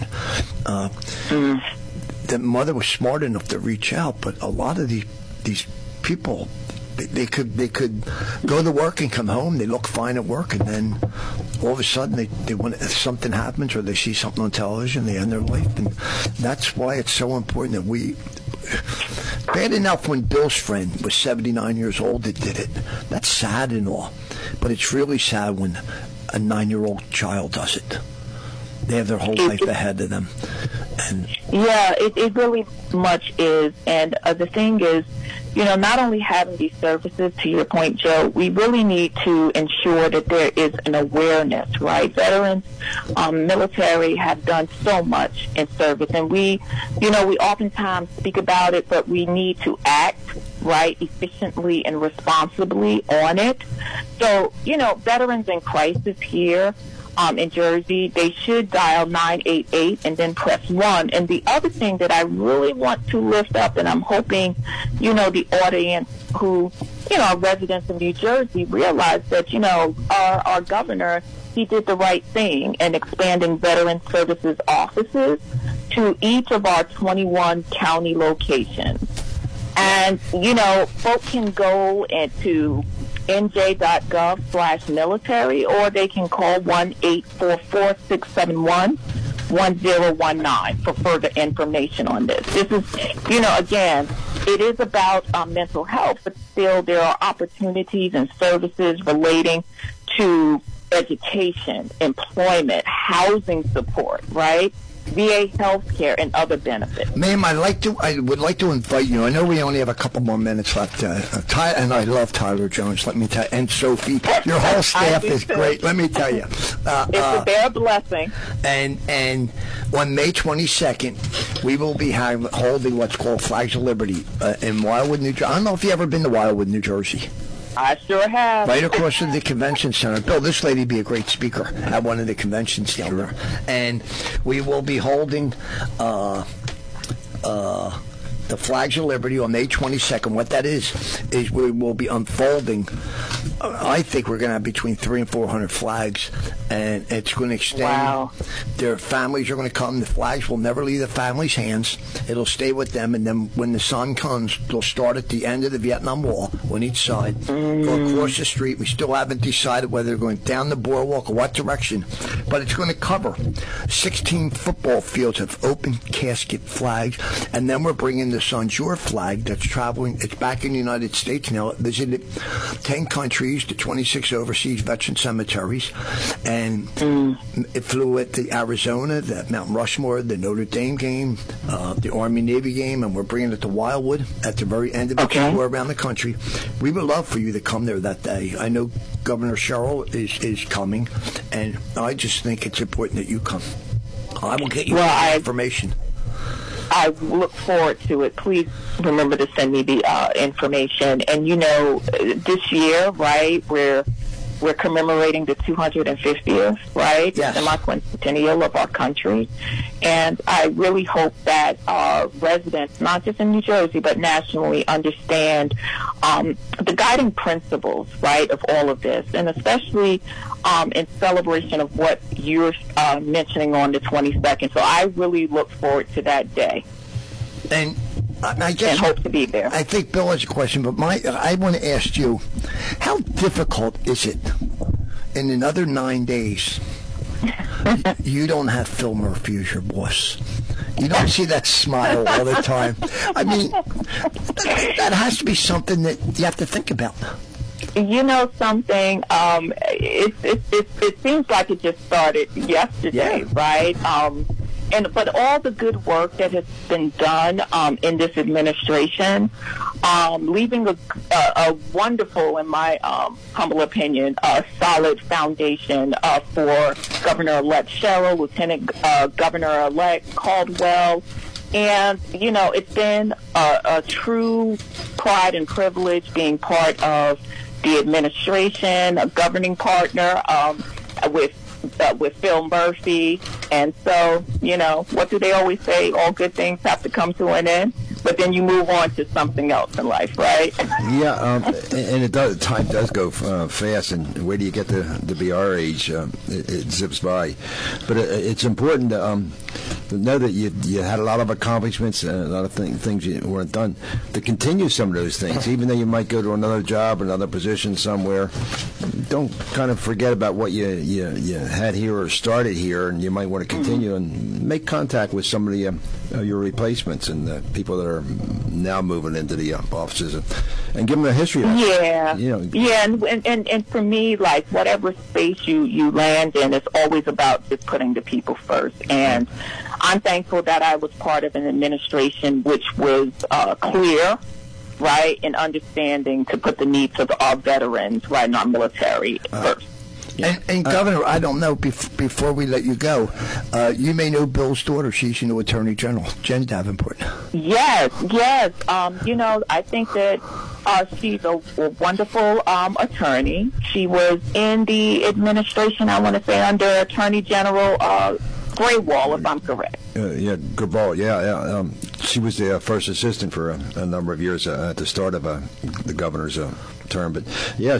The mother was smart enough to reach out, but a lot of these people, they could go to work and come home. They look fine at work, and then all of a sudden they want, if something happens or they see something on television, they end their life. And that's why it's so important that we. Bad enough when Bill's friend was 79 years old that did it. That's sad and all, but it's really sad when a 9-year-old child does it. They have their whole life ahead of them. And it really much is. And the thing is, not only having these services, to your point, Joe, we really need to ensure that there is an awareness, right? Veterans, military have done so much in service, and we oftentimes speak about it, but we need to act, right, efficiently and responsibly on it. So, veterans in crisis here, in Jersey, they should dial 988 and then press 1. And the other thing that I really want to lift up, and I'm hoping, the audience who, are residents of New Jersey realize that, our governor, he did the right thing in expanding Veteran Services offices to each of our 21 county locations. And, folk can go into nj.gov/military, or they can call 1-844-671-1019 for further information on this. This is, again, it is about mental health, but still there are opportunities and services relating to education, employment, housing support, right? VA health care and other benefits. Ma'am, I would like to invite you. I know we only have a couple more minutes left. And I love Tyler Jones, let me tell you, and Sophie. Your whole staff is great, let me tell you. It's their blessing. And on May 22nd, we will be holding what's called Flags of Liberty in Wildwood, New Jersey. I don't know if you've ever been to Wildwood, New Jersey. I sure have. Right across from the convention center. Bill, this lady would be a great speaker at one of the conventions down there. And we will be holding the Flags of Liberty on May 22nd. What that is we will be unfolding. I think we're going to have between 300 and 400 flags, and it's going to extend. Wow. Their families are going to come. The flags will never leave the family's hands. It'll stay with them, and then when the sun comes, they'll start at the end of the Vietnam Wall on each side, go across the street. We still haven't decided whether they're going down the boardwalk or what direction, but it's going to cover 16 football fields of open casket flags, and then we're bringing the Sun Jour flag that's traveling. It's back in the United States now. It visited 10 countries, the 26 overseas veteran cemeteries, and it flew at the Arizona, the Mount Rushmore, the Notre Dame game, the Army-Navy game, and we're bringing it to Wildwood at the very end of the tour around the country. We would love for you to come there that day. I know Governor Sherrill is coming, and I just think it's important that you come. I will get you information. I look forward to it. Please remember to send me the information. And this year, right, we're commemorating the 250th, right, yes, semi-quincentennial of our country. And I really hope that our residents, not just in New Jersey, but nationally, understand the guiding principles, right, of all of this, and especially in celebration of what you're mentioning on the 22nd. So I really look forward to that day. And I guess hope to be there. I think Bill has a question, but I want to ask you, how difficult is it in another 9 days? You don't have Phil Murphy as your boss. You don't see that smile all the time. I mean, that has to be something that you have to think about. You know something? It seems like it just started yesterday, right? But all the good work that has been done in this administration, leaving a wonderful, in my humble opinion, solid foundation for Governor-elect Sherrill, Lieutenant Governor-elect Caldwell. And, it's been a true pride and privilege being part of the administration, a governing partner with Phil Murphy. And so, what do they always say? All good things have to come to an end. But then you move on to something else in life, right? Yeah, and time does go fast, and wait till you get to be our age, it zips by. But it's important to know that you had a lot of accomplishments and a lot of things you weren't done, to continue some of those things, even though you might go to another job, another position somewhere. Don't kind of forget about what you had here or started here, and you might want to continue and make contact with some of the your replacements and the people that are now moving into the offices, and give them a history of that. And for me, like, whatever space you land in, it's always about just putting the people first. And I'm thankful that I was part of an administration which was clear, right, in understanding to put the needs of our veterans, right, and our military first. And Governor, I don't know, before we let you go, you may know Bill's daughter. She's your new Attorney General, Jen Davenport. Yes. I think that she's a wonderful attorney. She was in the administration, I want to say, under Attorney General Graywall, if I'm correct. Grayball, she was the first assistant for a number of years at the start of the governor's term. But, yeah,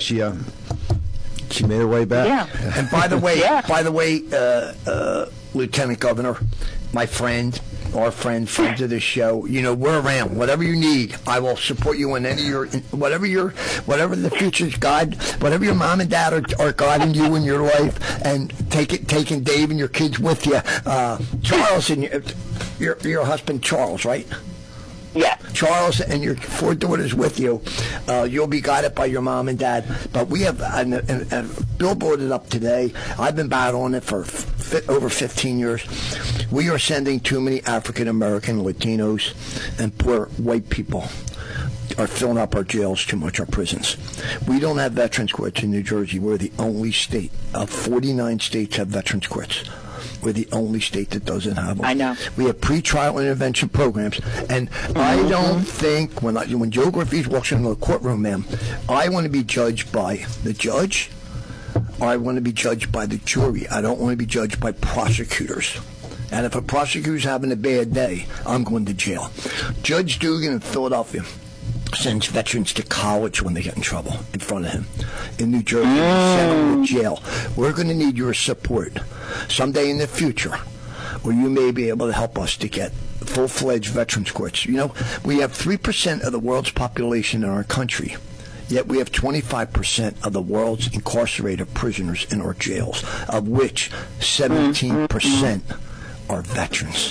she made her way back. Yeah. And by the way, Lieutenant Governor, my friend, our friends of the show, you know, we're around. Whatever you need, I will support you in any of your, whatever the future's God, whatever your mom and dad are guiding you in your life, and taking Dave and your kids with you. Charles and your husband, Charles, right? Yes. Charles and your 4 daughters with you. You'll be guided by your mom and dad. But we have billboarded up today. I've been battling it for over 15 years. We are sending too many African American, Latinos, and poor white people are filling up our jails too much, our prisons. We don't have veterans courts in New Jersey. We're the only state of 49 states have veterans courts. We're the only state that doesn't have them. I know. We have pretrial intervention programs, and I don't think when Joe Griffiths walks into the courtroom, ma'am, I want to be judged by the judge, or I want to be judged by the jury. I don't want to be judged by prosecutors. And if a prosecutor's having a bad day, I'm going to jail. Judge Dugan in Philadelphia sends veterans to college when they get in trouble in front of him. In New Jersey, they send them to jail. We're going to need your support someday in the future, where you may be able to help us to get full-fledged veterans courts. You know, we have 3% of the world's population in our country, yet we have 25% of the world's incarcerated prisoners in our jails, of which 17% are veterans.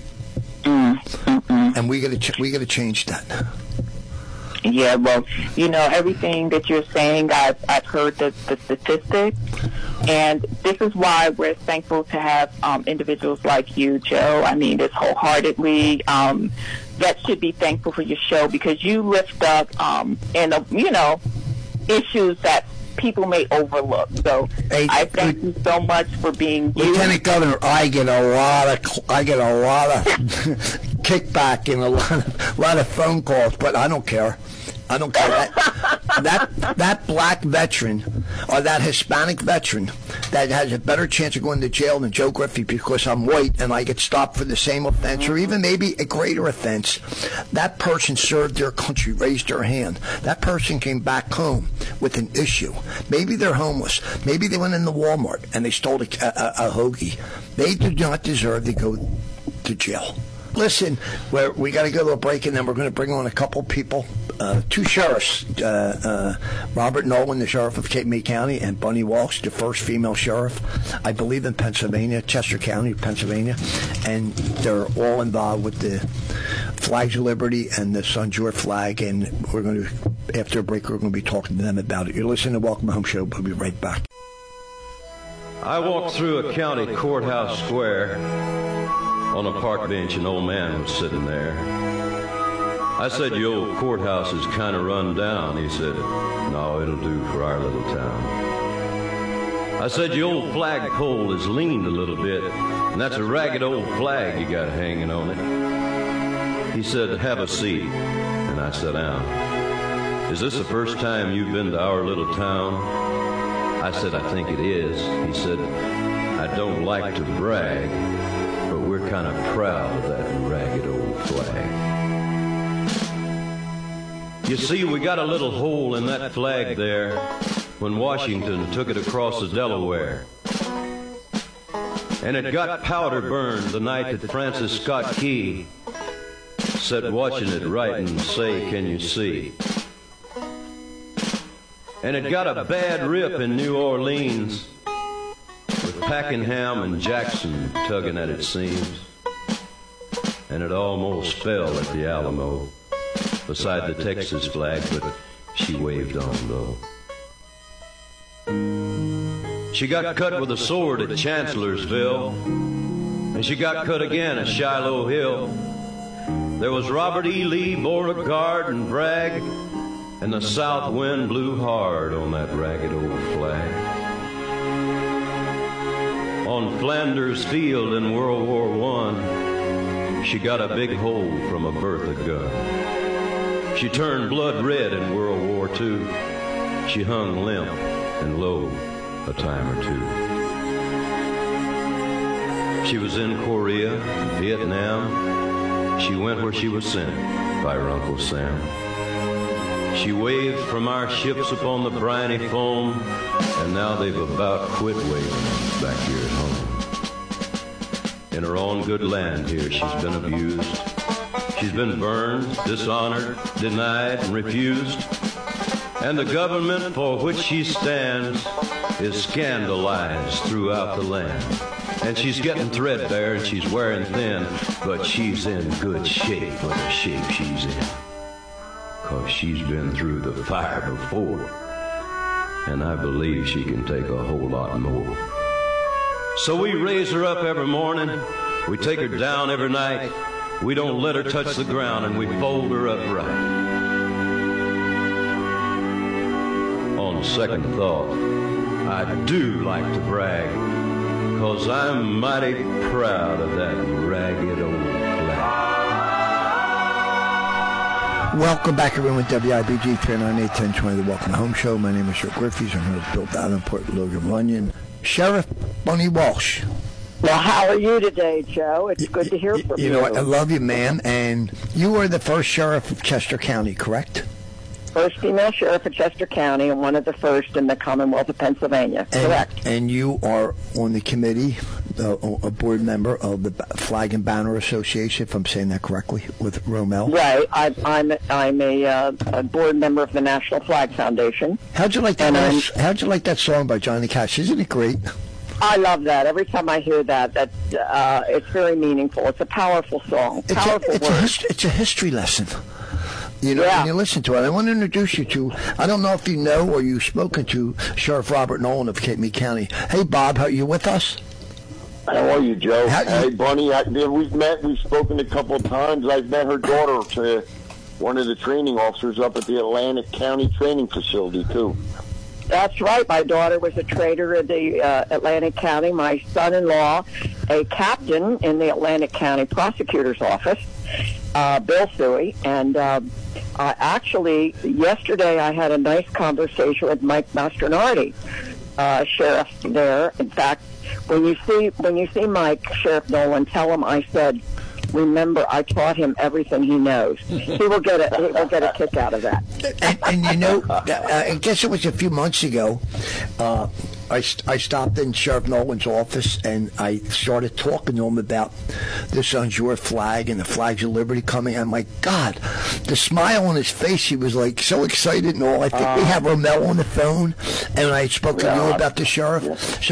And we got to change that. Yeah, well, you know, everything that you're saying, I've heard the statistics, and this is why we're thankful to have individuals like you, Joe. I mean this wholeheartedly. That should be thankful for your show, because you lift up, issues that people may overlook. So I thank you so much for being you. Lieutenant Governor, I get a lot of kickback and a lot of phone calls, but I don't care. I don't care. That black veteran or that Hispanic veteran that has a better chance of going to jail than Joe Griffey because I'm white and I get stopped for the same offense or even maybe a greater offense, that person served their country, raised their hand. That person came back home with an issue. Maybe they're homeless. Maybe they went into Walmart and they stole a hoagie. They do not deserve to go to jail. Listen, we got to go to a break, and then we're going to bring on a couple people, 2 sheriffs, Robert Nolan, the sheriff of Cape May County, and Bunny Walsh, the first female sheriff, I believe in Pennsylvania, Chester County, Pennsylvania, and they're all involved with the Flags of Liberty and the Sun Joy flag, and we're going to, after a break, we're going to be talking to them about it. You're listening to Welcome Home Show. We'll be right back. I walked through a county courthouse square. On a park bench, an old man was sitting there. I said, "Your old courthouse is kind of run down." He said, "No, it'll do for our little town." I said, "Your old flagpole is leaned a little bit, and that's a ragged old flag you got hanging on it." He said, "Have a seat." And I sat down. "Is this the first time you've been to our little town?" I said, "I think it is." He said, "I don't like to brag, but we're kind of proud of that ragged old flag. You see, we got a little hole in that flag there when Washington took it across the Delaware. And it got powder burned the night that Francis Scott Key sat watching it write and say, 'Can you see?' And it got a bad rip in New Orleans, with Pakenham and Jackson tugging at its seams. And it almost fell at the Alamo beside the Texas flag, but she waved on though. She got cut with a sword at Chancellorsville, and she got cut again at Shiloh Hill. There was Robert E. Lee, Beauregard, and Bragg, and the south wind blew hard on that ragged old flag. On Flanders Field in World War I, she got a big hole from a Bertha gun. She turned blood red in World War II. She hung limp and low a time or two. She was in Korea, Vietnam. She went where she was sent by her Uncle Sam. She waved from our ships upon the briny foam, and now they've about quit waving back here at home. in her own good land here, she's been abused. She's been burned, dishonored, denied, and refused. And the government for which she stands is scandalized throughout the land. And she's getting threadbare and she's wearing thin, but she's in good shape for the shape she's in. 'Cause she's been through the fire before. And I believe she can take a whole lot more. So we raise her up every morning. We take her down every night. We don't let her touch the ground, and we fold her upright. On second thought, I do like to brag, 'cause I'm mighty proud of that ragged old flag. Welcome back, everyone. WIBG 398-1020, the Welcome Home Show. My name is Joe Griffiths. I'm here with Bill Davenport, Logan Runyon, Sheriff Bunny Walsh. Well, how are you today, Joe? It's good to hear from you. You know what? I love you, man. And you were the first sheriff of Chester County, correct? First female sheriff of Chester County and one of the first in the Commonwealth of Pennsylvania. Correct. And you are on the committee, a board member of the Flag and Banner Association, if I'm saying that correctly, with Romel. Right. I'm a board member of the National Flag Foundation. How'd you like that song by Johnny Cash? Isn't it great? I love that. Every time I hear that, it's very meaningful. It's a powerful song. It's a history lesson. You know, when you listen to it. I want to introduce you to, I don't know if you know or you've spoken to Sheriff Robert Nolan of Cape May County. Hey, Bob, are you with us? How are you, Joe? Hey, Bunny, we've met. We've spoken a couple of times. I've met her daughter, one of the training officers up at the Atlantic County Training Facility, too. That's right. My daughter was a trader at the Atlantic County. My son-in-law, a captain in the Atlantic County Prosecutor's Office, Bill Suey. And actually, yesterday I had a nice conversation with Mike Mastronardi, sheriff there. In fact, when you see Mike, Sheriff Nolan, tell him I said, remember, I taught him everything he knows. He will get a kick out of that. And you know, I guess it was a few months ago. I stopped in Sheriff Nolan's office and I started talking to him about the Sons Your Flag and the Flags of Liberty coming. And my God, the smile on his face, he was like so excited and all. I think we have Romel on the phone, and I spoke to you about the sheriff.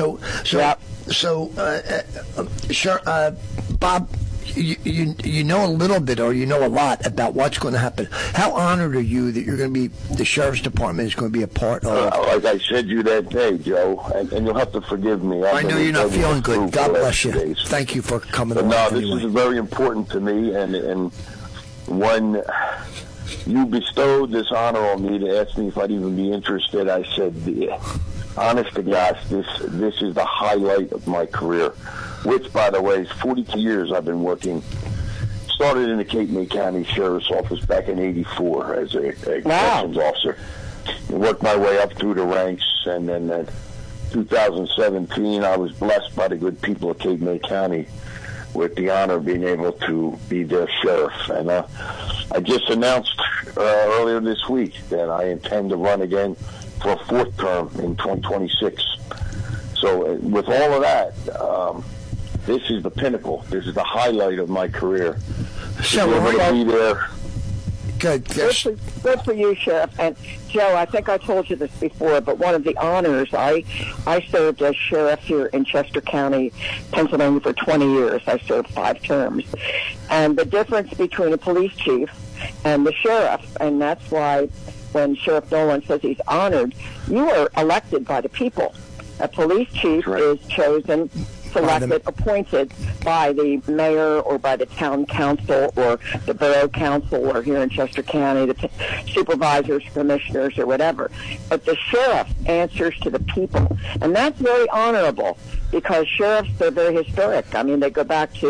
Bob, you know a little bit, or you know a lot about what's going to happen. How honored are you that you're going to be, the Sheriff's Department is going to be a part of? Like I said you that day, Joe, and you'll have to forgive me. I know you're not feeling good. God bless you. Days. Thank you for coming on. No, this is very important to me, and when you bestowed this honor on me to ask me if I'd even be interested, I said, honest to gosh, this is the highlight of my career, which, by the way, is 42 years I've been working. Started in the Cape May County Sheriff's Office back in '84 as a corrections officer. And worked my way up through the ranks, and then in 2017 I was blessed by the good people of Cape May County with the honor of being able to be their sheriff. And I just announced earlier this week that I intend to run again for a fourth term in 2026. So with all of that, this is the pinnacle. This is the highlight of my career. So we're going to be there. Good for you, Sheriff. And Joe, I think I told you this before, but one of the honors, I served as sheriff here in Chester County, Pennsylvania for 20 years. I served 5 terms. And the difference between a police chief and the sheriff, and that's why when Sheriff Nolan says he's honored, you are elected by the people. A police chief is chosen, selected, appointed by the mayor or by the town council or the borough council, or here in Chester County, the supervisors, commissioners, or whatever. But the sheriff answers to the people. And that's very honorable, because sheriffs are very historic. I mean, they go back to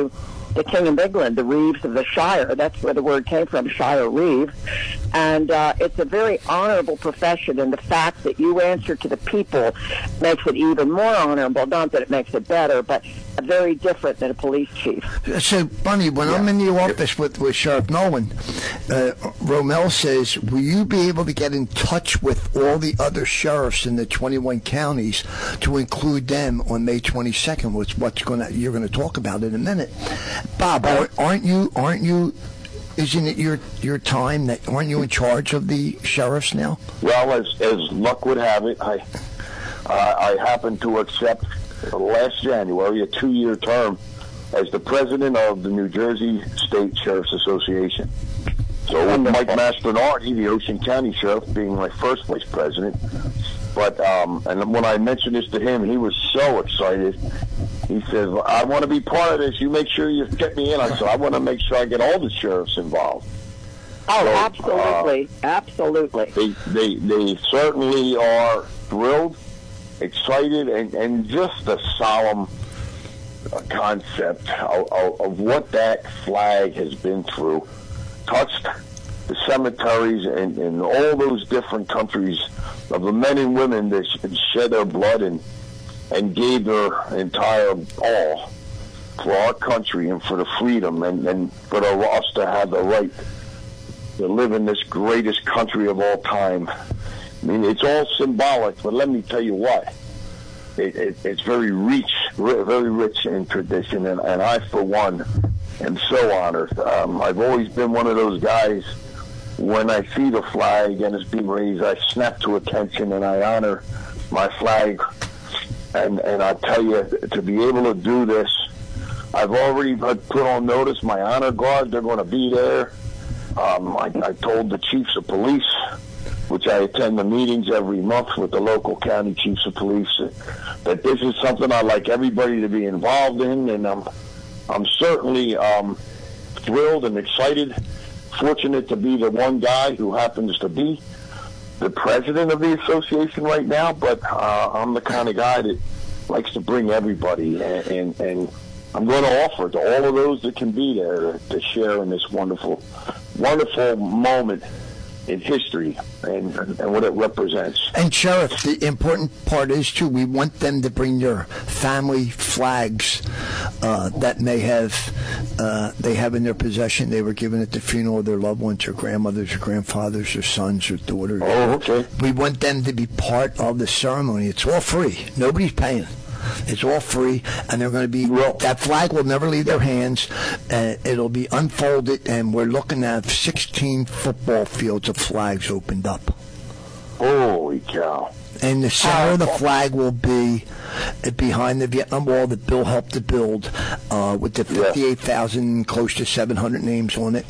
the King of England, the Reeves of the Shire. That's where the word came from, Shire Reeve. And it's a very honorable profession, and the fact that you answer to the people makes it even more honorable. Not that it makes it better, but very different than a police chief. So, Bunny, when I'm in the office with Sheriff Nolan, Romel says, will you be able to get in touch with all the other sheriffs in the 21 counties to include them on May 22nd, which you're going to talk about in a minute? Bob, aren't you? Isn't it your time that aren't you in charge of the sheriffs now? Well, as luck would have it, I happened to accept last January a 2-year term as the president of the New Jersey State Sheriff's Association. So with Mike Mastronardi, the Ocean County Sheriff, being my first vice president. But and when I mentioned this to him, he was so excited. He said, I want to be part of this. You make sure you get me in. I said, I want to make sure I get all the sheriffs involved. Oh, so, absolutely. Absolutely. They certainly are thrilled, excited, and just the solemn concept of what that flag has been through, touched the cemeteries and all those different countries of the men and women that shed their blood and gave their entire all for our country and for the freedom and for us to have the right to live in this greatest country of all time. I mean, it's all symbolic, but let me tell you what. It's very rich in tradition, and I, for one, am so honored. I've always been one of those guys, when I see the flag and it's being raised, I snap to attention and I honor my flag. And I tell you, to be able to do this, I've already put on notice my honor guard. They're going to be there. I told the chiefs of police, which I attend the meetings every month with the local county chiefs of police, that this is something I'd like everybody to be involved in, and I'm certainly thrilled and excited, fortunate to be the one guy who happens to be the president of the association right now, but I'm the kind of guy that likes to bring everybody, and I'm going to offer to all of those that can be there to share in this wonderful moment in history and what it represents. And Sheriff, the important part is too, we want them to bring their family flags that they have in their possession. They were given at the funeral of their loved ones, their grandmothers, or grandfathers, or sons, or daughters. Oh, okay. We want them to be part of the ceremony. It's all free. Nobody's paying. It's all free, and they're going to be. That flag will never leave their hands. It'll be unfolded, and we're looking at 16 football fields of flags opened up. Holy cow! And the center of the flag will be behind the Vietnam Wall that Bill helped to build, with the 58,000, close to 700 names on it.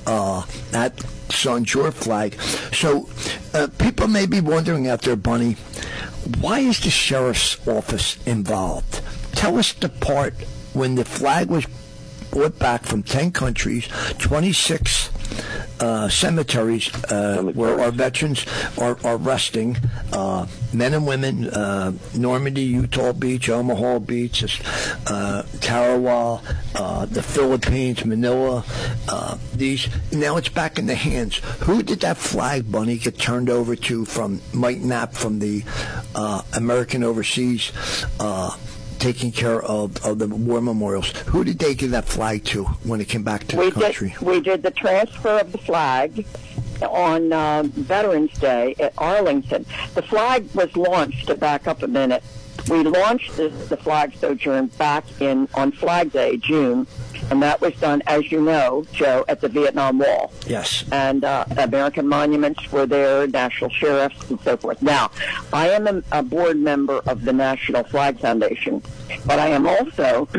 That's on your flag. So people may be wondering out there, Bunny, why is the sheriff's office involved? Tell us the part when the flag was brought back from 10 countries, 26 cemeteries where our veterans are resting, men and women, Normandy, Utah Beach, Omaha Beach, Tarawa, the Philippines, Manila. Now it's back in the hands. Who did that flag, Bunny, get turned over to from Mike Knapp from the American Overseas taking care of the war memorials? Who did they give that flag to when it came back to the country? We did the transfer of the flag on Veterans Day at Arlington. The flag was launched, to back up a minute. We launched the flag sojourn back on Flag Day, June, and that was done, as you know, Joe, at the Vietnam Wall. Yes. And American monuments were there, national sheriffs, and so forth. Now, I am a board member of the National Flag Foundation, but I am also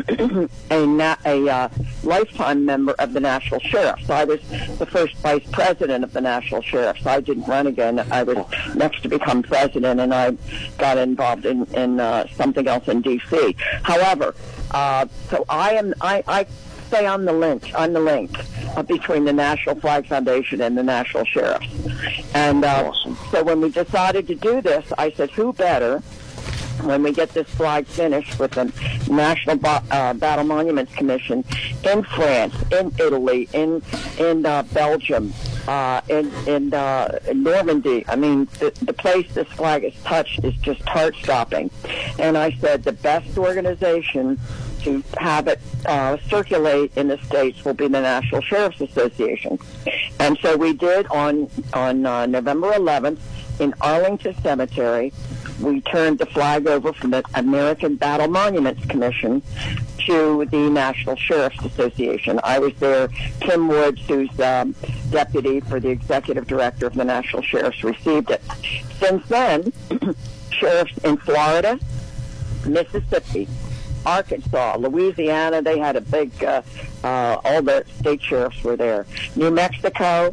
a lifetime member of the National Sheriffs. I was the first vice president of the National Sheriffs. I didn't run again. I was next to become president, and I got involved in something else in D.C. However, so I say I'm the link between the National Flag Foundation and the National Sheriffs. And awesome. So when we decided to do this, I said, who better when we get this flag finished with the National Battle Monuments Commission in France, in Italy, in Belgium, in Normandy. I mean, the place this flag is touched is just heart-stopping. And I said the best organization to have it circulate in the States will be the National Sheriff's Association. And so we did on November 11th in Arlington Cemetery. We turned the flag over from the American Battle Monuments Commission to the National Sheriff's Association. I was there. Tim Woods, who's deputy for the executive director of the National Sheriffs, received it. Since then, sheriffs in Florida, Mississippi, Arkansas, Louisiana, they had a big, all the state sheriffs were there. New Mexico,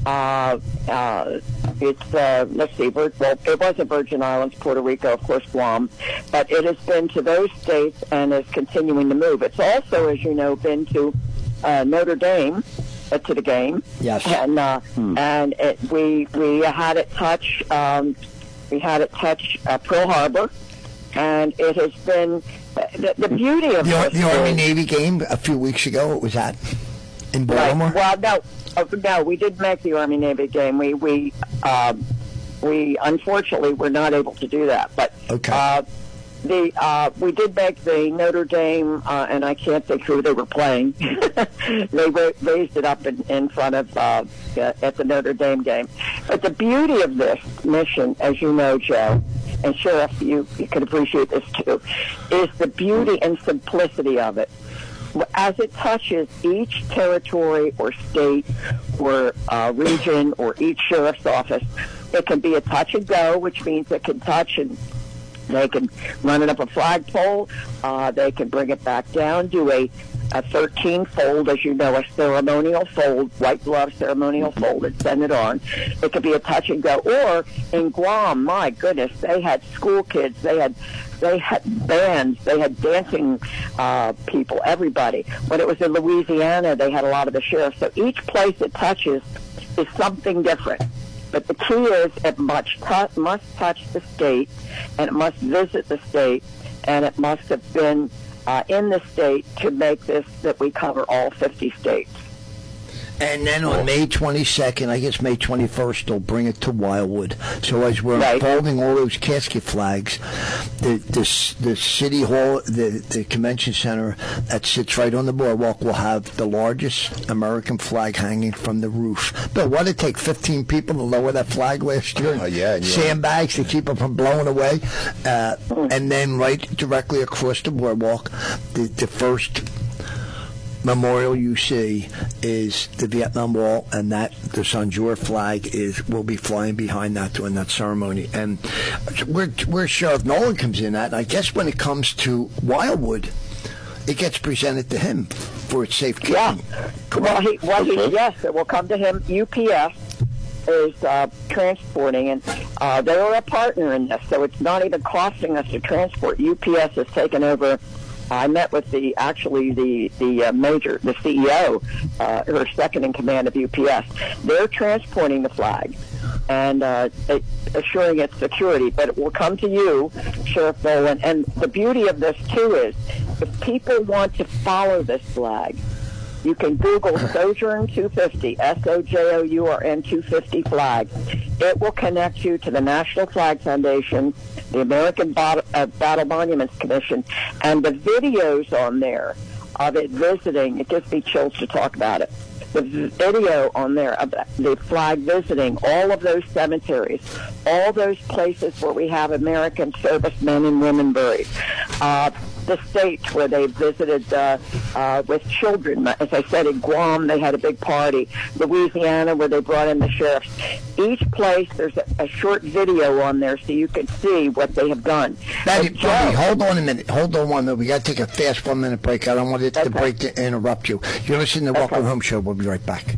let's see, well, it wasn't Virgin Islands, Puerto Rico, of course, Guam, but it has been to those states and is continuing to move. It's also, as you know, been to Notre Dame, to the game. Yes. And we had it touch, Pearl Harbor, and it has been the beauty of the Army-Navy game a few weeks ago. It was at in Baltimore. Right. Well, no, we did make the Army-Navy game. We unfortunately were not able to do that, but okay. We did make the Notre Dame, and I can't think who they were playing. They raised it up in front of at the Notre Dame game. But the beauty of this mission, as you know, Joe, and Sheriff, you can appreciate this too, is the beauty and simplicity of it. As it touches each territory or state or region or each sheriff's office, it can be a touch and go, which means it can touch and they can run it up a flagpole. They can bring it back down, do a 13-fold, as you know, a ceremonial fold, white glove ceremonial fold, and send it on. It could be a touch and go. Or in Guam, my goodness, they had school kids, they had bands, they had dancing people, everybody. When it was in Louisiana, they had a lot of the sheriffs. So each place it touches is something different. But the key is it must touch the state, and it must visit the state, and it must have been in the state to make this that we cover all 50 states. And then on May 22nd, I guess May 21st, they'll bring it to Wildwood. So as we're unfolding all those casket flags, the city hall, the convention center that sits right on the boardwalk will have the largest American flag hanging from the roof. Bill, what did it take 15 people to lower that flag last year? Oh, yeah. Sandbags to keep it from blowing away. And then right directly across the boardwalk, the first memorial you see is the Vietnam Wall, and that the Sanjur flag will be flying behind that during that ceremony. And where Sheriff Nolan comes in at, I guess when it comes to Wildwood, it gets presented to him for its safekeeping. Yeah. Yes, it will come to him. UPS is transporting, and they are a partner in this, so it's not even costing us to transport. UPS has taken over. I met with the CEO, her second in command of UPS. They're transporting the flag and assuring its security, but it will come to you, Sheriff Nolan. And the beauty of this too is, if people want to follow this flag, you can Google Sojourn 250, SOJOURN 250 flag. It will connect you to the National Flag Foundation, the American Battle Monuments Commission, and the videos on there of it visiting. It gives me chills to talk about it. The video on there of the flag visiting all of those cemeteries, all those places where we have American servicemen and women buried. The states where they visited with children. As I said, in Guam, they had a big party. Louisiana, where they brought in the sheriffs. Each place, there's a short video on there so you can see what they have done. Bobby, hold on a minute. Hold on 1 minute. We got to take a fast 1 minute break. I don't want it to break to interrupt you. You're listening to Welcome Home Show. We'll be right back.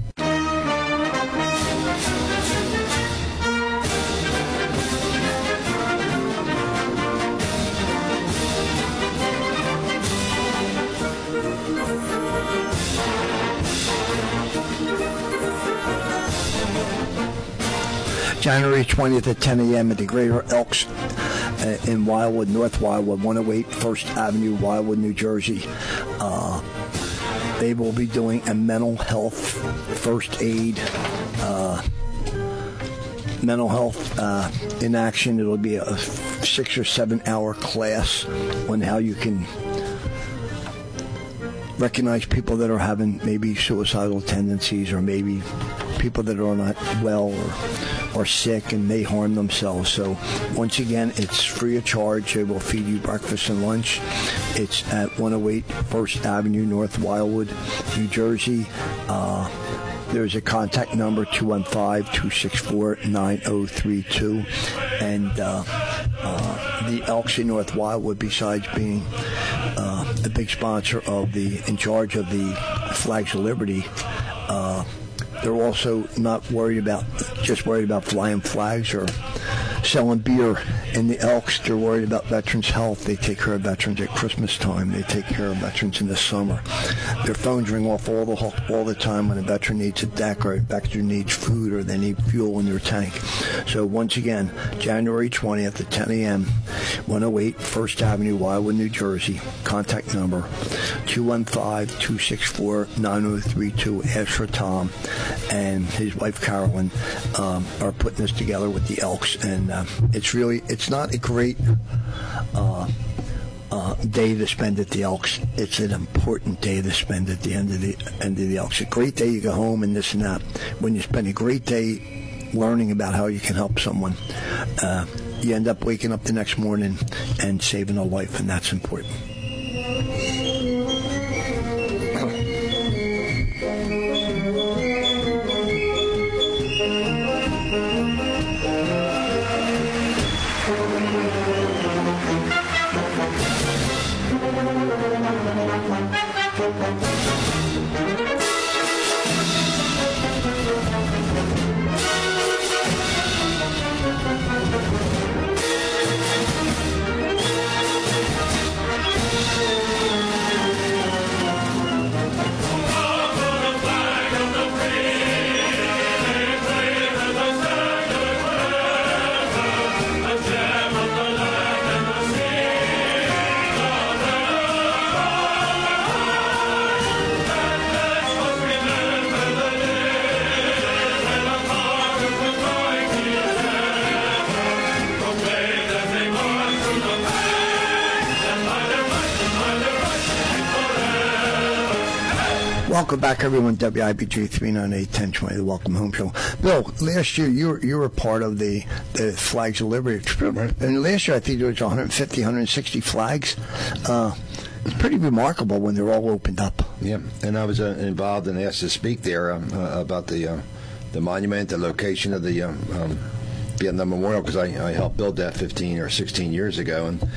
January 20th at 10 a.m. at the Greater Elks in Wildwood, North Wildwood, 108 First Avenue, Wildwood, New Jersey. They will be doing a mental health first aid, mental health in action. It'll be a 6 or 7 hour class on how you can recognize people that are having maybe suicidal tendencies, or maybe people that are not well or sick and may harm themselves. So once again, it's free of charge. They will feed you breakfast and lunch. It's at 108 First Avenue, North Wildwood, New Jersey. There's a contact number, 215-264-9032. And the Elks in North Wildwood, besides being the big sponsor of in charge of the Flags of Liberty, they're also not worried about flying flags or selling beer in the Elks. They're worried about veterans' health. They take care of veterans at Christmas time. They take care of veterans in the summer. Their phones ring off all the time when a veteran needs a deck, or a veteran needs food, or they need fuel in their tank. So once again, January 20th at 10 a.m., 108 First Avenue, Wildwood, New Jersey. Contact number 215-264-9032. Ask for Tom and his wife Carolyn are putting this together with the Elks, and it's not a great day to spend at the Elks. It's an important day to spend at the end of the Elks. A great day you go home and this and that. When you spend a great day learning about how you can help someone, you end up waking up the next morning and saving a life, and that's important. Welcome back, everyone. WIBG 398-1020, the Welcome Home Show. Bill, last year you were part of the Flags of Liberty experiment, and last year I think there was 150, 160 flags. It's pretty remarkable when they're all opened up. Yeah, and I was involved and asked to speak there about the monument, the location of the Vietnam Memorial, because I helped build that 15 or 16 years ago, and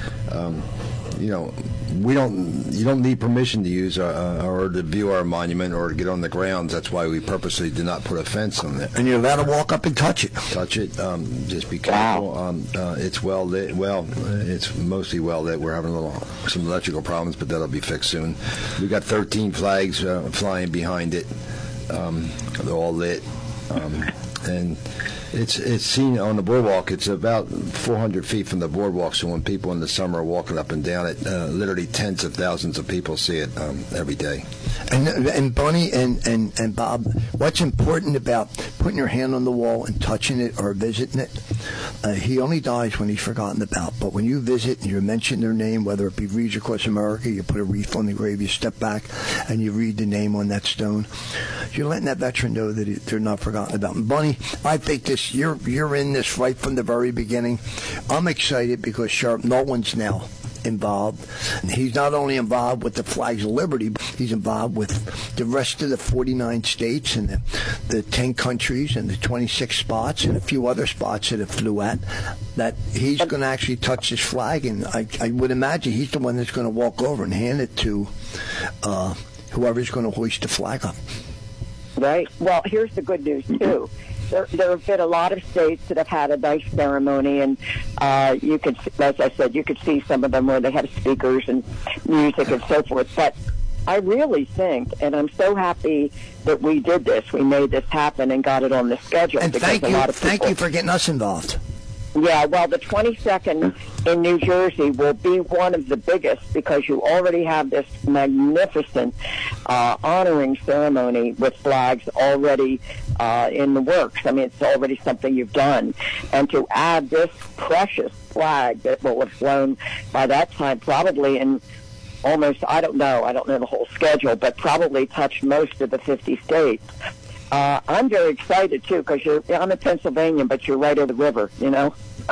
you don't need permission to use or to view our monument or to get on the grounds. That's why we purposely did not put a fence on it. And you're allowed to walk up and touch it. Just be careful. Wow. It's well lit. Well, it's mostly well lit. We're having some electrical problems, but that'll be fixed soon. We got 13 flags flying behind it. They're all lit, and it's seen on the boardwalk. It's about 400 feet from the boardwalk, so when people in the summer are walking up and down it, literally tens of thousands of people see it every day. And Bunny and Bob, what's important about putting your hand on the wall and touching it or visiting it? He only dies when he's forgotten about. But when you visit and you mention their name, whether it be Reads Across America, you put a wreath on the grave, you step back and you read the name on that stone, you're letting that veteran know that they're not forgotten about. And Bunny, I think you're in this right from the very beginning. I'm excited because Sheriff Nolan's now involved. And he's not only involved with the Flags of Liberty, but he's involved with the rest of the 49 states and the 10 countries and the 26 spots and a few other spots that it flew at, that he's going to actually touch this flag. And I would imagine he's the one that's going to walk over and hand it to whoever's going to hoist the flag up. Right. Well, here's the good news, too. There have been a lot of states that have had a nice ceremony, and you could, as I said, you could see some of them where they have speakers and music and so forth. But I really think, and I'm so happy that we did this, we made this happen and got it on the schedule. And thank you for getting us involved. Yeah, well, the 22nd in New Jersey will be one of the biggest because you already have this magnificent honoring ceremony with flags already in the works. I mean, it's already something you've done. And to add this precious flag that will have flown by that time probably in almost, I don't know the whole schedule, but probably touched most of the 50 states. I'm very excited, too, because I'm in Pennsylvania, but you're right over the river, you know?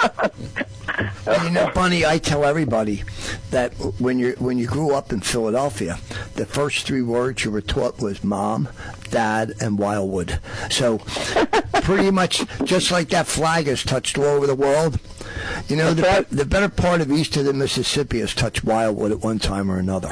You know, Bunny, I tell everybody that when you grew up in Philadelphia, the first 3 words you were taught was Mom, Dad, and Wildwood. So pretty much just like that flag has touched all over the world, you know, the better part of east of the Mississippi has touched Wildwood at one time or another.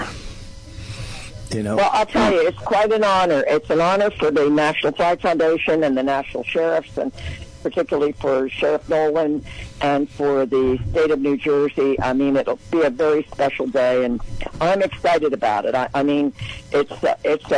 You know? Well, I'll tell you, it's quite an honor. It's an honor for the National Flag Foundation and the National Sheriffs, and particularly for Sheriff Nolan and for the state of New Jersey. I mean, it'll be a very special day, and I'm excited about it. I mean, it's a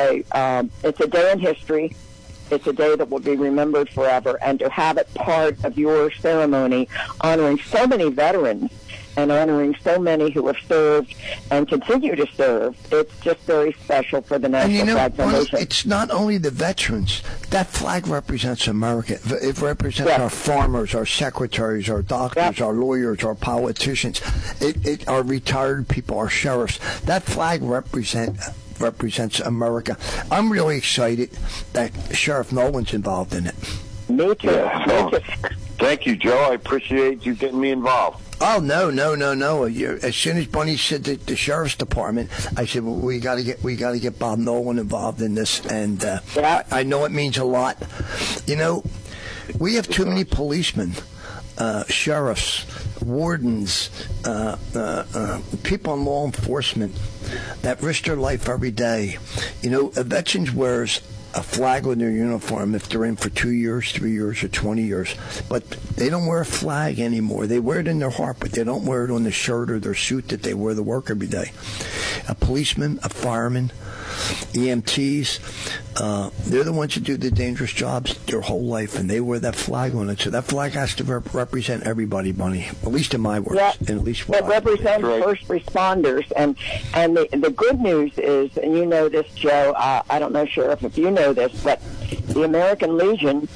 day in history. It's a day that will be remembered forever, and to have it part of your ceremony honoring so many veterans and honoring so many who have served and continue to serve, it's just very special for the National Flag Foundation. Well, it's not only the veterans. That flag represents America. It represents our farmers, our secretaries, our doctors, our lawyers, our politicians, our retired people, our sheriffs. That flag represents America. I'm really excited that Sheriff Nolan's involved in it. Me too. Yeah. Thank you, Joe. I appreciate you getting me involved. Oh, no. As soon as Bunny said the sheriff's department, I said, well, we got to get Bob Nolan involved in this, and I know it means a lot. You know, we have too many policemen, sheriffs, wardens, people in law enforcement that risk their life every day. You know, a veteran wears a flag on their uniform if they're in for 2 years, 3 years, or 20 years. But they don't wear a flag anymore. They wear it in their heart, but they don't wear it on the shirt or their suit that they wear to work every day. A policeman, a fireman, EMTs, they're the ones who do the dangerous jobs their whole life, and they wear that flag on it. So that flag has to represent everybody, Bunny, at least in my words. Yeah, and at least it represents first responders. And the good news is, and you know this, Joe, I don't know, Sheriff, if you know this, but the American Legion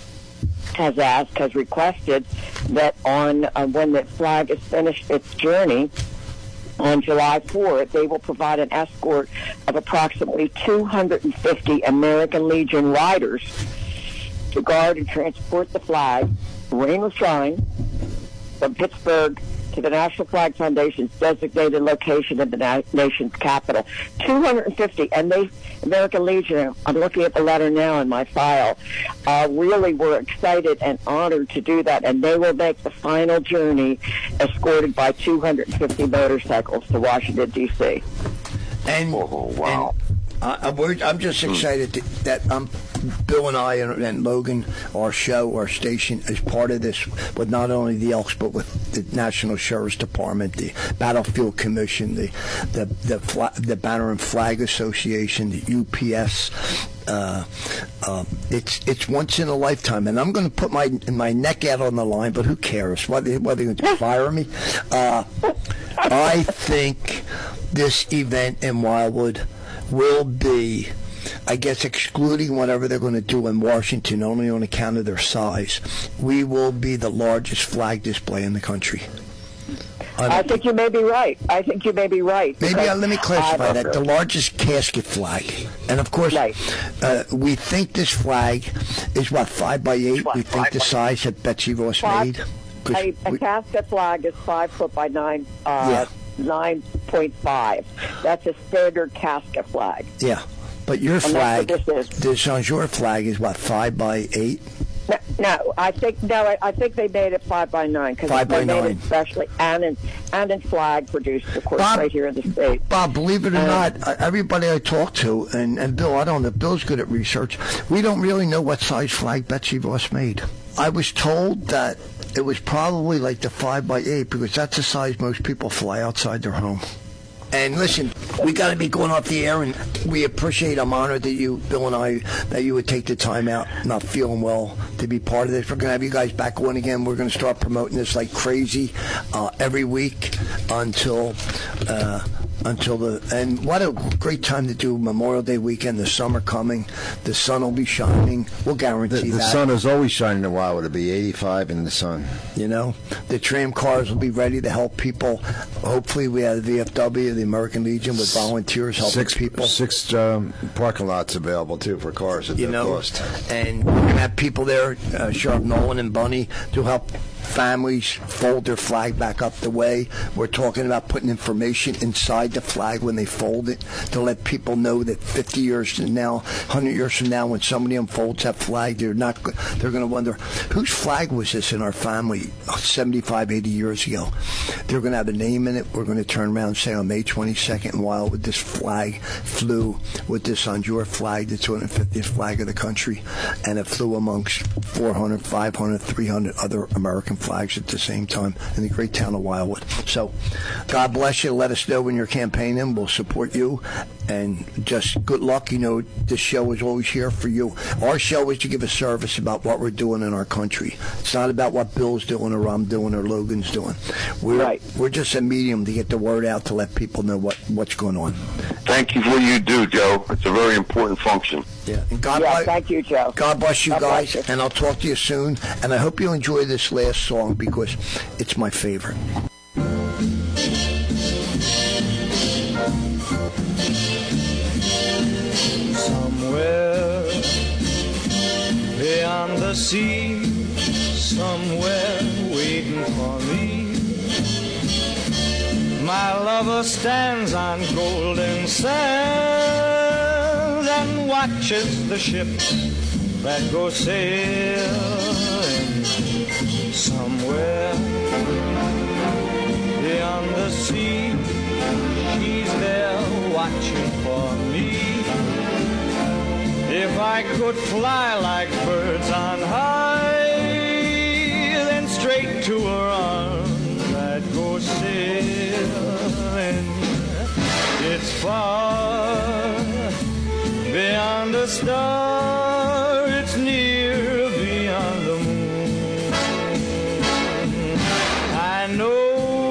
has requested that on when the flag has finished its journey, on July 4th, they will provide an escort of approximately 250 American Legion riders to guard and transport the flag, rain or shine, from Pittsburgh to the National Flag Foundation's designated location in the nation's capital. 250, and they, American Legion, I'm looking at the letter now in my file, really were excited and honored to do that, and they will make the final journey escorted by 250 motorcycles to Washington, D.C. And, wow. And I'm just excited that Bill and I and Logan, our show, our station, is part of this with not only the Elks but with the National Sheriff's Department, the Battlefield Commission, the Banner and Flag Association, the UPS. It's once in a lifetime, and I'm going to put my neck out on the line. But who cares? Whether you're going to fire me? I think this event in Wildwood will be, I guess, excluding whatever they're going to do in Washington, only on account of their size, we will be the largest flag display in the country. I think you may be right. Maybe let me clarify that. The largest casket flag. And, of course, we think this flag is, 5 by 8? We think the size that Betsy Ross made? A casket flag is 5 foot by 9. 9.5. That's a standard casket flag. Yeah, but your flag, your flag is 5 by 8? No, I think they made it 5 by 9 because they made it especially and in flag produced, of course, right here in the state. Bob, believe it or not, everybody I talk to, and Bill, I don't know, Bill's good at research. We don't really know what size flag Betsy Ross made. I was told that it was probably like the 5 by 8 because that's the size most people fly outside their home. And listen, we got to be going off the air, and we appreciate, I'm honored that you, Bill and I, that you would take the time out, not feeling well, to be part of this. We're going to have you guys back on again. We're going to start promoting this like crazy every week until and what a great time to do Memorial Day weekend, the summer coming, the sun will be shining, we'll guarantee the that. The sun is always shining in Wildwood. It'll be 85 in the sun. You know, the tram cars will be ready to help people. Hopefully we have the VFW, the American Legion, with volunteers helping people. 6 parking lots available, too, for cars at no cost. And we're going to have people there, Sheriff Nolan and Bunny, to help families fold their flag back up the way. We're talking about putting information inside the flag when they fold it to let people know that 50 years from now, 100 years from now, when somebody unfolds that flag, they're going to wonder, whose flag was this in our family 75, 80 years ago? They're going to have a name in it. We're going to turn around and say on May 22nd, while this flag flew with this Honduras flag, the 250th flag of the country, and it flew amongst 400, 500, 300 other American flags at the same time in the great town of Wildwood. So God bless you. Let us know when you're campaigning. We'll support you, and just good luck. You know, this show is always here for you. Our show is to give a service about what we're doing in our country. It's not about what Bill's doing or I'm doing or Logan's doing. We're just a medium to get the word out to let people know what's going on. Thank you for what you do, Joe. It's a very important function. Yeah, and thank you, Joe. God bless you guys, and I'll talk to you soon. And I hope you enjoy this last song because it's my favorite. Somewhere beyond the sea, somewhere waiting for me, my lover stands on golden sands and watches the ships that go sailing. Somewhere beyond the sea, she's there watching for me. If I could fly like birds on high, then straight to her arms I'd go sailing. It's far beyond the star, it's near beyond the moon. I know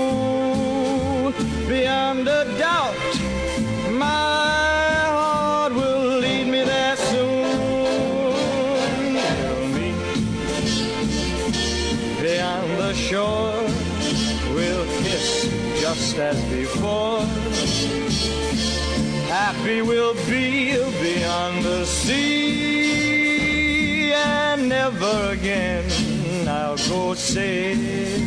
beyond a doubt my heart will lead me there soon. We'll meet beyond the shore, we'll kiss just as before. Happy we'll be beyond the sea, and never again I'll go sailing.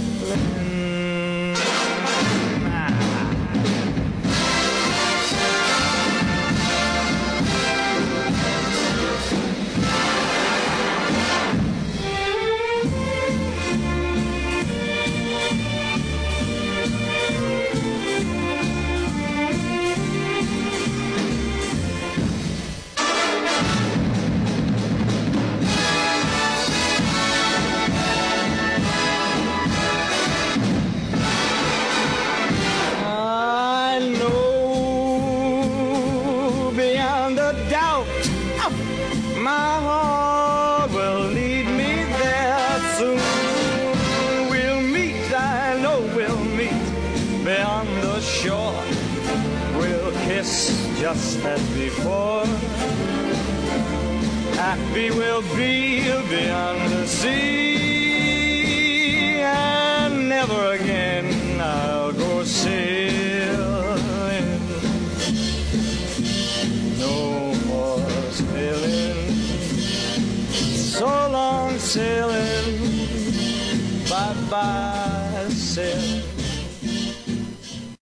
Just as before, happy we'll be beyond the sea, and never again I'll go sailing. No more sailing, so long sailing, bye-bye sailing.